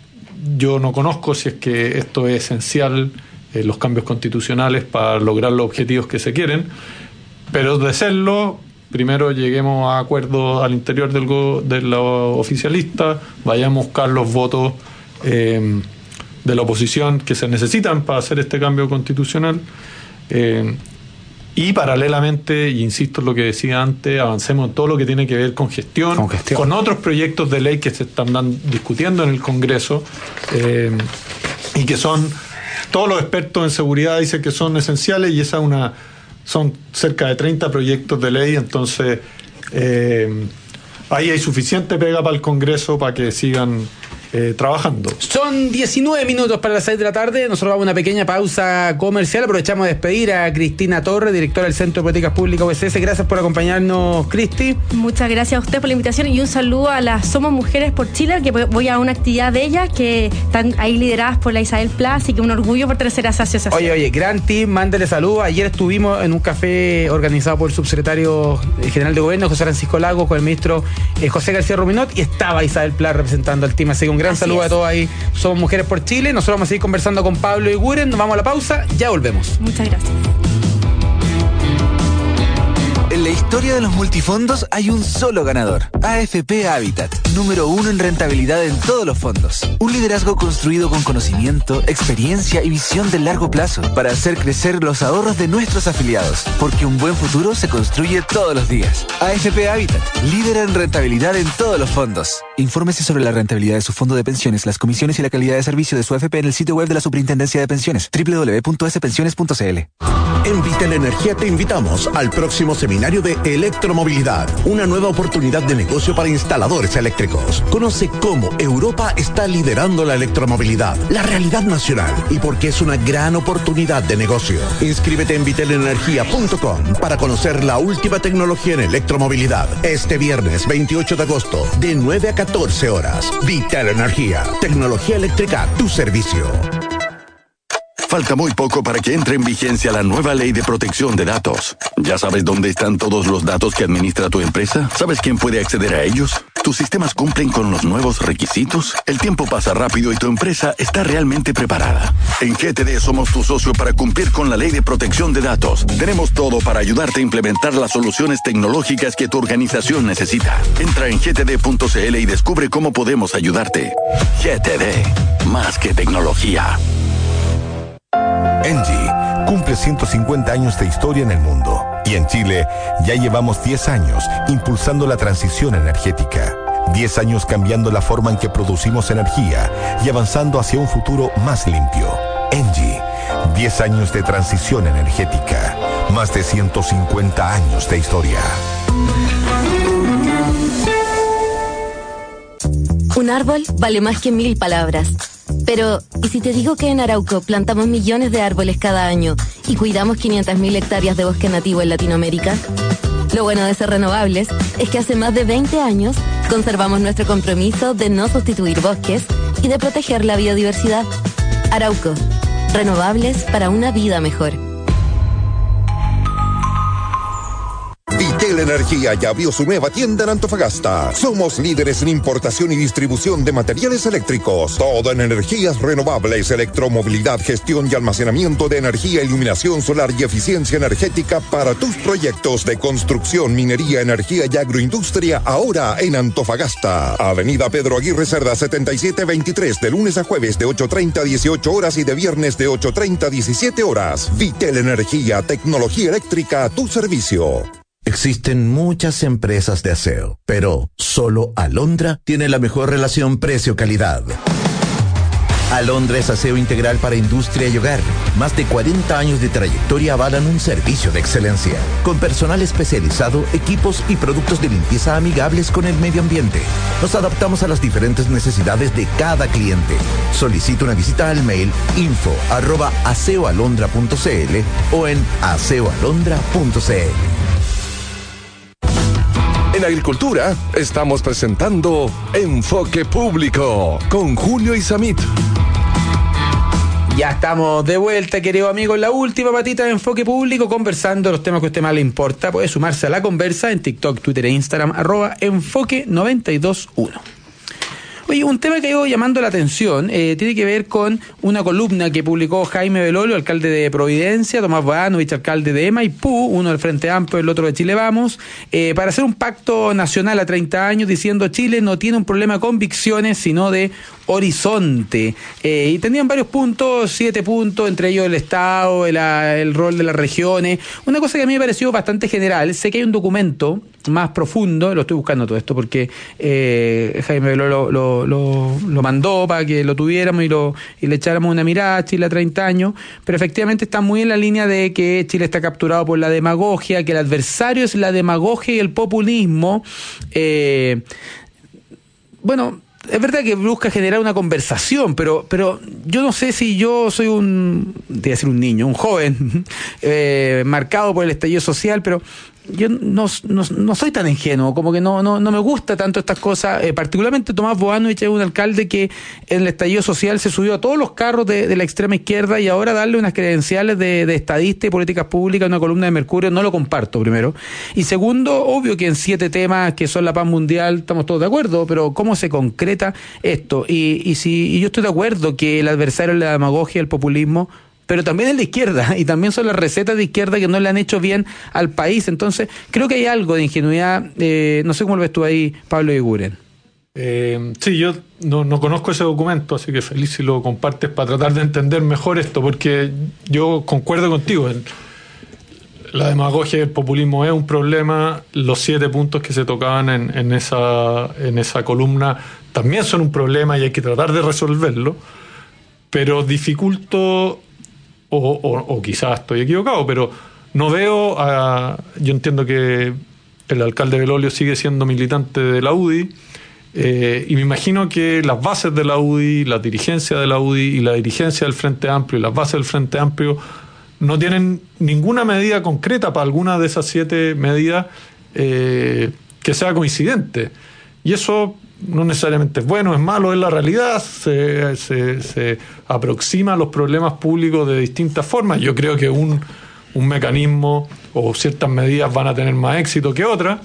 Yo no conozco si es que esto es esencial, Eh, los cambios constitucionales para lograr los objetivos que se quieren, pero de serlo, primero lleguemos a acuerdos al interior del go- de los oficialistas, vayamos a buscar los votos eh, de la oposición que se necesitan para hacer este cambio constitucional, eh, y paralelamente, y insisto en lo que decía antes, avancemos en todo lo que tiene que ver con gestión, con, gestión. con otros proyectos de ley que se están dando, discutiendo en el Congreso, eh, y que son, todos los expertos en seguridad dicen que son esenciales, y esa es una, son cerca de treinta proyectos de ley. Entonces eh, ahí hay suficiente pega para el Congreso para que sigan eh, trabajando. Son diecinueve minutos para las seis de la tarde. Nosotros vamos a una pequeña pausa comercial. Aprovechamos de despedir a Cristina Torres, directora del Centro de Políticas Públicas U S S. Gracias por acompañarnos, Cristi. Muchas gracias a usted por la invitación y un saludo a las Somos Mujeres por Chile, que voy a una actividad de ellas que están ahí lideradas por la Isabel Plaza, y que un orgullo pertenecer a esa asociación. Oye, oye, gran team, mándale saludos. Ayer estuvimos en un café organizado por el subsecretario general de Gobierno, José Francisco Lagos, con el ministro eh, José García Ruminot, y estaba Isabel Plaza representando al team. Así que un gran Así saludo es. a todos ahí. Somos Mujeres por Chile. Nosotros vamos a seguir conversando con Pablo Eguiguren. Nos vamos a la pausa, ya volvemos. Muchas gracias. En la historia de los multifondos hay un solo ganador, A F P Habitat, número uno en rentabilidad en todos los fondos. Un liderazgo construido con conocimiento, experiencia y visión de largo plazo para hacer crecer los ahorros de nuestros afiliados, porque un buen futuro se construye todos los días. A F P Habitat, líder en rentabilidad en todos los fondos. Infórmese sobre la rentabilidad de su fondo de pensiones, las comisiones y la calidad de servicio de su A F P en el sitio web de la Superintendencia de Pensiones, doble u doble u doble u punto s pensiones punto c l. En Vitel Energía te invitamos al próximo seminario de electromovilidad, una nueva oportunidad de negocio para instaladores eléctricos. Conoce cómo Europa está liderando la electromovilidad, la realidad nacional y por qué es una gran oportunidad de negocio. Inscríbete en vitel energía punto com para conocer la última tecnología en electromovilidad. Este viernes veintiocho de agosto, de nueve a catorce horas. Vitel Energía, tecnología eléctrica a tu servicio. Falta muy poco para que entre en vigencia la nueva ley de protección de datos. ¿Ya sabes dónde están todos los datos que administra tu empresa? ¿Sabes quién puede acceder a ellos? ¿Tus sistemas cumplen con los nuevos requisitos? El tiempo pasa rápido y tu empresa está realmente preparada. En G T D somos tu socio para cumplir con la ley de protección de datos. Tenemos todo para ayudarte a implementar las soluciones tecnológicas que tu organización necesita. Entra en g t d punto c l y descubre cómo podemos ayudarte. G T D, más que tecnología. Engie cumple ciento cincuenta años de historia en el mundo y en Chile ya llevamos diez años impulsando la transición energética. diez años cambiando la forma en que producimos energía y avanzando hacia un futuro más limpio. Engie, diez años de transición energética, más de ciento cincuenta años de historia. Un árbol vale más que mil palabras. Pero, ¿y si te digo que en Arauco plantamos millones de árboles cada año y cuidamos quinientas mil hectáreas de bosque nativo en Latinoamérica? Lo bueno de ser renovables es que hace más de veinte años conservamos nuestro compromiso de no sustituir bosques y de proteger la biodiversidad. Arauco, renovables para una vida mejor. Vitel Energía ya abrió su nueva tienda en Antofagasta. Somos líderes en importación y distribución de materiales eléctricos. Todo en energías renovables, electromovilidad, gestión y almacenamiento de energía, iluminación solar y eficiencia energética para tus proyectos de construcción, minería, energía y agroindustria, ahora en Antofagasta. Avenida Pedro Aguirre Cerda setenta y siete veintitrés, de lunes a jueves de ocho treinta a dieciocho horas y de viernes de ocho treinta a diecisiete horas. Vitel Energía, tecnología eléctrica a tu servicio. Existen muchas empresas de aseo, pero solo Alondra tiene la mejor relación precio-calidad. Alondra es aseo integral para industria y hogar. Más de cuarenta años de trayectoria avalan un servicio de excelencia, con personal especializado, equipos y productos de limpieza amigables con el medio ambiente. Nos adaptamos a las diferentes necesidades de cada cliente. Solicita una visita al mail info arroba aseoalondra punto cl o en aseoalondra punto cl. En Agricultura estamos presentando Enfoque Público con Julio Isamit. Ya estamos de vuelta, querido amigo, en la última patita de Enfoque Público, conversando los temas que a usted más le importa. Puede sumarse a la conversa en TikTok, Twitter e Instagram, arroba enfoque noventa y dos uno. Oye, un tema que ha ido llamando la atención eh, tiene que ver con una columna que publicó Jaime Belolio, alcalde de Providencia, Tomás Bodanovich, alcalde de Maipú, uno del Frente Amplio, el otro de Chile Vamos, eh, para hacer un pacto nacional a treinta años, diciendo Chile no tiene un problema de convicciones, sino de horizonte. Eh, y tenían varios puntos, siete puntos, entre ellos el Estado, el, el rol de las regiones. Una cosa que a mí me pareció bastante general. Sé que hay un documento más profundo, lo estoy buscando todo esto porque eh, Jaime Belolio lo, lo, lo, lo mandó para que lo tuviéramos y, lo, y le echáramos una mirada a Chile a treinta años, pero efectivamente está muy en la línea de que Chile está capturado por la demagogia, que el adversario es la demagogia y el populismo. Eh, bueno... Es verdad que busca generar una conversación, pero pero yo no sé si yo soy un, te voy a decir un niño, un joven, eh, marcado por el estallido social, pero yo no, no, no soy tan ingenuo, como que no no no me gusta tanto estas cosas, eh, particularmente Tomás Bodanovich es un alcalde que en el estallido social se subió a todos los carros de, de la extrema izquierda, y ahora darle unas credenciales de, de estadista y políticas públicas en una columna de Mercurio no lo comparto, primero. Y segundo, obvio que en siete temas que son la paz mundial estamos todos de acuerdo, pero ¿cómo se concreta esto? Y, y, si, y yo estoy de acuerdo que el adversario es la demagogia, el populismo, pero también es la izquierda, y también son las recetas de izquierda que no le han hecho bien al país. Entonces, creo que hay algo de ingenuidad. Eh, no sé cómo lo ves tú ahí, Pablo Eguiguren. Eh, sí, yo no, no conozco ese documento, así que feliz si lo compartes para tratar de entender mejor esto, porque yo concuerdo contigo. En la demagogia y el populismo es un problema. Los siete puntos que se tocaban en, en, esa, en esa columna también son un problema y hay que tratar de resolverlo, pero dificulto... O, o, o quizás estoy equivocado, pero no veo a... Yo entiendo que el alcalde Belolio sigue siendo militante de la U D I, eh, y me imagino que las bases de la U D I, la dirigencia de la U D I y la dirigencia del Frente Amplio y las bases del Frente Amplio no tienen ninguna medida concreta para alguna de esas siete medidas eh, que sea coincidente. Y eso no necesariamente es bueno, es malo, es la realidad, se, se, se aproxima a los problemas públicos de distintas formas. Yo creo que un, un mecanismo o ciertas medidas van a tener más éxito que otras,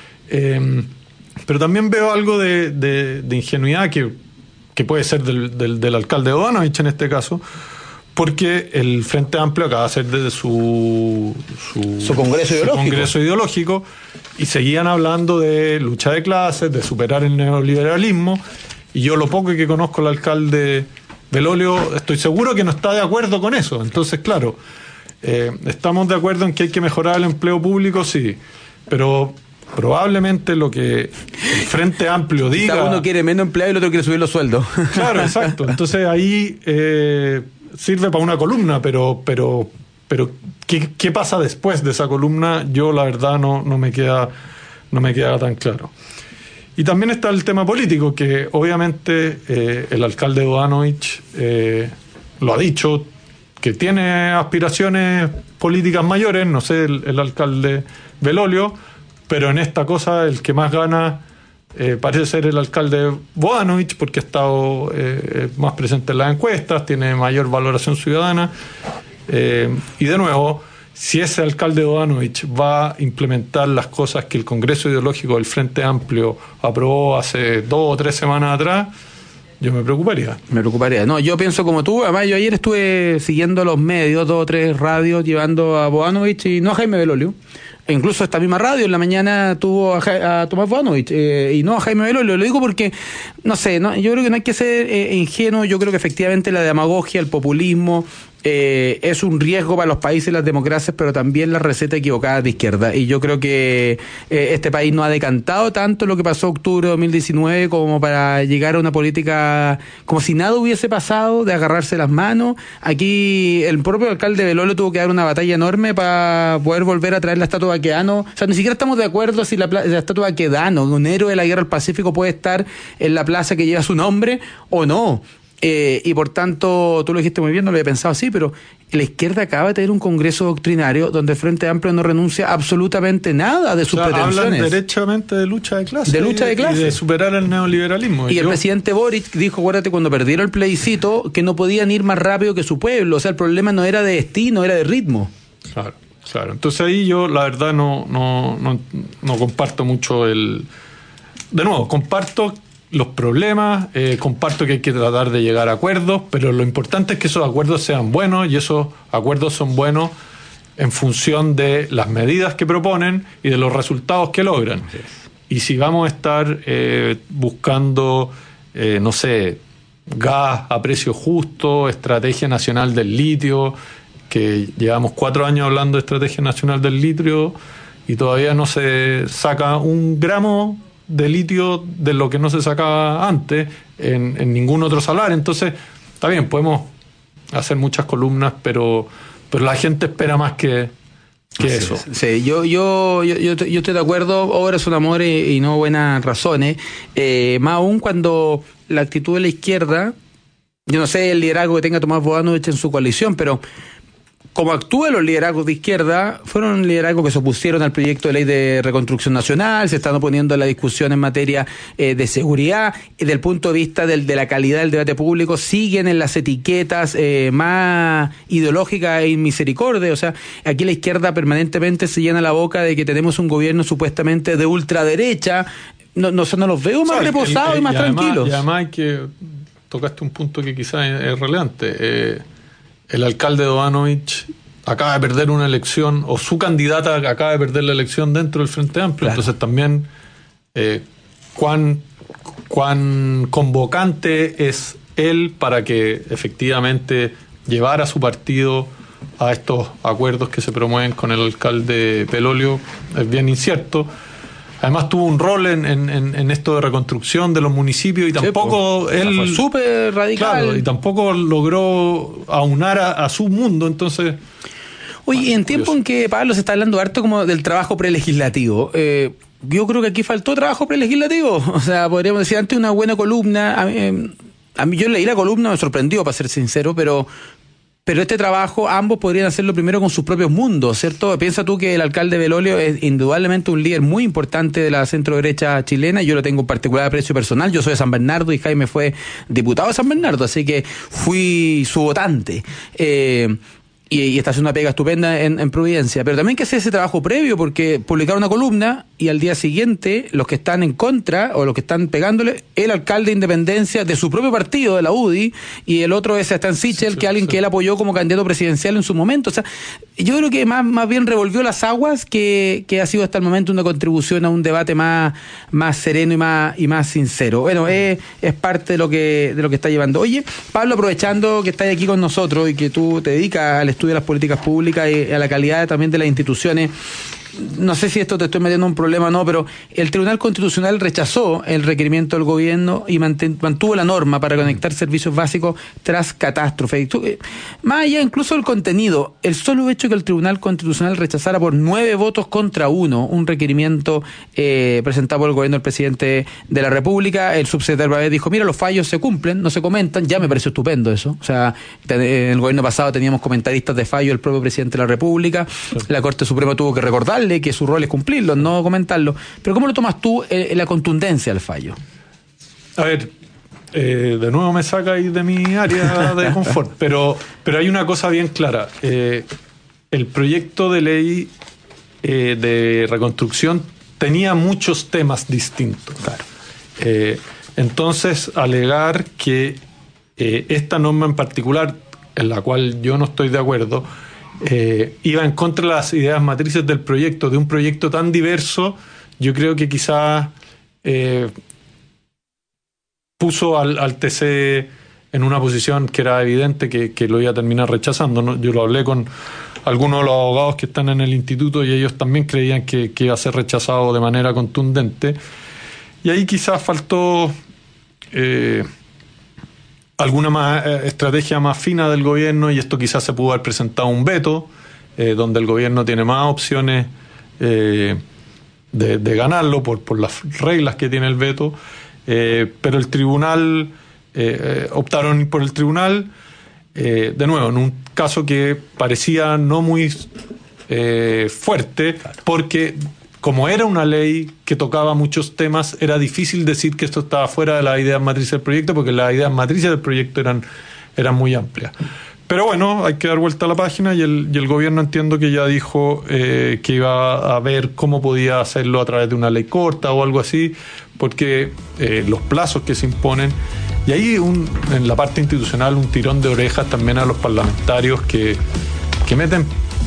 eh, pero también veo algo de, de, de ingenuidad que, que puede ser del, del, del alcalde Bodanovich en este caso, porque el Frente Amplio acaba de hacer desde su, su, su, congreso, su ideológico. congreso ideológico y seguían hablando de lucha de clases, de superar el neoliberalismo, y yo lo poco que conozco al alcalde Belolio estoy seguro que no está de acuerdo con eso. Entonces, claro, eh, estamos de acuerdo en que hay que mejorar el empleo público, sí, pero probablemente lo que el Frente Amplio diga... Cada uno quiere menos empleado y el otro quiere subir los sueldos. Claro, exacto. Entonces ahí... Eh, sirve para una columna, pero pero pero ¿qué, qué pasa después de esa columna? Yo la verdad no, no me queda no me queda tan claro. Y también está el tema político, que obviamente eh, el alcalde Bodanovich eh, lo ha dicho, que tiene aspiraciones políticas mayores, no sé, el, el alcalde Belolio, pero en esta cosa el que más gana Eh, parece ser el alcalde Bodanovich, porque ha estado eh, más presente en las encuestas, tiene mayor valoración ciudadana, eh, y de nuevo, si ese alcalde Bodanovich va a implementar las cosas que el Congreso Ideológico del Frente Amplio aprobó hace dos o tres semanas atrás, yo me preocuparía. Me preocuparía. No, yo pienso como tú. Además, yo ayer estuve siguiendo los medios, dos o tres radios, llevando a Bodanovich y no a Jaime Belolio. E incluso esta misma radio en la mañana tuvo a, ja- a Tomás Bodanovich eh, y no a Jaime Belolio. Lo digo porque, no sé, no, yo creo que no hay que ser eh, ingenuo. Yo creo que efectivamente la demagogia, el populismo, eh, es un riesgo para los países y las democracias, pero también la receta equivocada de izquierda. Y yo creo que eh, este país no ha decantado tanto lo que pasó en octubre de dos mil diecinueve como para llegar a una política como si nada hubiese pasado, de agarrarse las manos. Aquí el propio alcalde Belolio tuvo que dar una batalla enorme para poder volver a traer la estatua de Baquedano. O sea, ni siquiera estamos de acuerdo si la, pla- la estatua de Baquedano, un héroe de la guerra del Pacífico, puede estar en la plaza que lleva su nombre o no. Eh, y por tanto, tú lo dijiste muy bien, no lo había pensado así, pero la izquierda acaba de tener un congreso doctrinario donde el Frente Amplio no renuncia absolutamente nada de sus o sea, pretensiones. Hablan derechamente de lucha de clases. De lucha de clases. Y de superar el neoliberalismo. Y Yo, el presidente Boric dijo, acuérdate, cuando perdieron el plebiscito, que no podían ir más rápido que su pueblo. O sea, el problema no era de destino, era de ritmo. Claro, claro. Entonces ahí yo, la verdad, no, no, no, no comparto mucho el... De nuevo, comparto los problemas, eh, comparto que hay que tratar de llegar a acuerdos, pero lo importante es que esos acuerdos sean buenos, y esos acuerdos son buenos en función de las medidas que proponen y de los resultados que logran. Y si vamos a estar eh, buscando, eh, no sé, gas a precio justo, estrategia nacional del litio, que llevamos cuatro años hablando de estrategia nacional del litio y todavía no se saca un gramo de litio de lo que no se sacaba antes en, en ningún otro salar. Entonces, está bien, podemos hacer muchas columnas, pero, pero la gente espera más que, que sí, eso. Sí, yo, yo, yo, yo, yo estoy de acuerdo, obras son amores y no buenas razones, eh, más aún cuando la actitud de la izquierda, yo no sé el liderazgo que tenga Tomás Bodanovich en su coalición, pero como actúan los liderazgos de izquierda, fueron liderazgos que se opusieron al proyecto de ley de reconstrucción nacional, se están oponiendo a la discusión en materia eh, de seguridad, y desde el punto de vista del, de la calidad del debate público, siguen en las etiquetas eh, más ideológicas y misericordia. O sea, aquí la izquierda permanentemente se llena la boca de que tenemos un gobierno supuestamente de ultraderecha. No, no, no los veo más reposados y, y más y tranquilos. Además, y además hay que, tocaste un punto que quizás es, es relevante. Eh, El alcalde Bodanovich acaba de perder una elección, o su candidata acaba de perder la elección dentro del Frente Amplio. Claro. Entonces también eh, cuán, cuán convocante es él para que efectivamente llevara a su partido a estos acuerdos que se promueven con el alcalde Belolio es bien incierto. Además tuvo un rol en, en, en esto de reconstrucción de los municipios y tampoco sí, pues, él... fue súper radical. Claro, y tampoco logró aunar a, a su mundo, entonces... Oye, y en tiempo en que, Pablo, se está hablando harto como del trabajo prelegislativo, eh, yo creo que aquí faltó trabajo prelegislativo. O sea, podríamos decir antes una buena columna. A mí, a mí yo leí la columna, me sorprendió, para ser sincero, pero... Pero este trabajo ambos podrían hacerlo primero con sus propios mundos, ¿cierto? Piensa tú que el alcalde Belolio es indudablemente un líder muy importante de la centro derecha chilena. Yo lo tengo en particular aprecio personal. Yo soy de San Bernardo y Jaime fue diputado de San Bernardo, así que fui su votante. Eh, y, y está haciendo una pega estupenda en, en Providencia. Pero también hay que hacer ese trabajo previo, porque publicar una columna y al día siguiente los que están en contra o los que están pegándole, el alcalde de Independencia de su propio partido, de la U D I, y el otro es Stan Sichel, sí, que alguien sí. que él apoyó como candidato presidencial en su momento. O sea, yo creo que más, más bien revolvió las aguas que, que ha sido hasta el momento una contribución a un debate más, más sereno y más, y más sincero. Bueno, es, es parte de lo que de lo que está llevando. Oye, Pablo, aprovechando que estás aquí con nosotros y que tú te dedicas al estudio de las políticas públicas y a la calidad también de las instituciones, no sé si esto te estoy metiendo en un problema o no, pero el Tribunal Constitucional rechazó el requerimiento del gobierno y mantuvo la norma para conectar servicios básicos tras catástrofe. Más allá incluso del contenido, el solo hecho que el Tribunal Constitucional rechazara por nueve votos contra uno un requerimiento eh, presentado por el gobierno del presidente de la República, el subsecretario Babet dijo, mira, los fallos se cumplen, no se comentan. Ya me pareció estupendo eso. O sea, en el gobierno pasado teníamos comentaristas de fallo el propio presidente de la República, sí. La Corte Suprema tuvo que recordar que su rol es cumplirlo, no comentarlo. Pero ¿cómo lo tomas tú eh, la contundencia del fallo? A ver, eh, de nuevo me saca ahí de mi área de confort, pero, pero hay una cosa bien clara. Eh, el proyecto de ley eh, de reconstrucción tenía muchos temas distintos. Claro. Eh, entonces, alegar que eh, esta norma en particular, en la cual yo no estoy de acuerdo, eh, iba en contra de las ideas matrices del proyecto, de un proyecto tan diverso, yo creo que quizás eh, puso al, al T C en una posición que era evidente que, que lo iba a terminar rechazando, ¿no? Yo lo hablé con algunos de los abogados que están en el instituto y ellos también creían que, que iba a ser rechazado de manera contundente. Y ahí quizás faltó eh, alguna más, eh, estrategia más fina del gobierno, y esto quizás se pudo haber presentado un veto, eh, donde el gobierno tiene más opciones eh, de, de ganarlo por, por las reglas que tiene el veto, eh, pero el tribunal, eh, optaron por el tribunal, eh, de nuevo, en un caso que parecía no muy eh, fuerte, porque como era una ley que tocaba muchos temas, era difícil decir que esto estaba fuera de las ideas matrices del proyecto, porque las ideas matrices del proyecto eran, eran muy amplias. Pero bueno, hay que dar vuelta a la página, y el, y el gobierno entiendo que ya dijo eh, que iba a ver cómo podía hacerlo a través de una ley corta o algo así, porque eh, los plazos que se imponen, y ahí un, en la parte institucional un tirón de orejas también a los parlamentarios que, que meten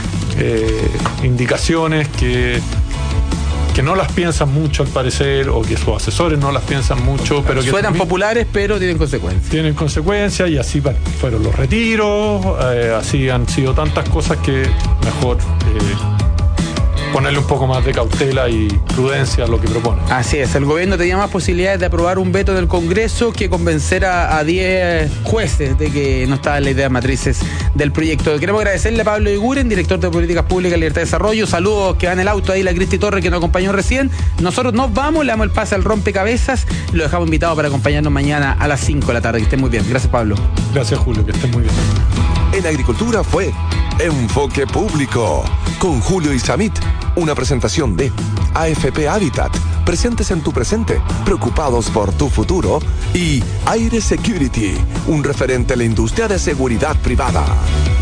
eh, indicaciones que que no las piensan mucho al parecer, o que sus asesores no las piensan mucho, pero que suenan populares, pero tienen consecuencias. Tienen consecuencias, y así fueron los retiros, eh, así han sido tantas cosas que mejor eh, ponerle un poco más de cautela y prudencia a lo que propone. Así es, el gobierno tenía más posibilidades de aprobar un veto del Congreso que convencer a diez jueces de que no estaban las ideas matrices del proyecto. Queremos agradecerle a Pablo Iguren, director de Políticas Públicas y Libertad de Desarrollo. Saludos que va en el auto ahí, la Cristi Torres, que nos acompañó recién. Nosotros nos vamos, le damos el pase al rompecabezas y lo dejamos invitado para acompañarnos mañana a las cinco de la tarde. Que estén muy bien. Gracias, Pablo. Gracias, Julio, que estén muy bien. En Agricultura fue Enfoque Público con Julio Isamit, una presentación de A F P Habitat, presentes en tu presente, preocupados por tu futuro, y Aire Security, un referente en la industria de seguridad privada.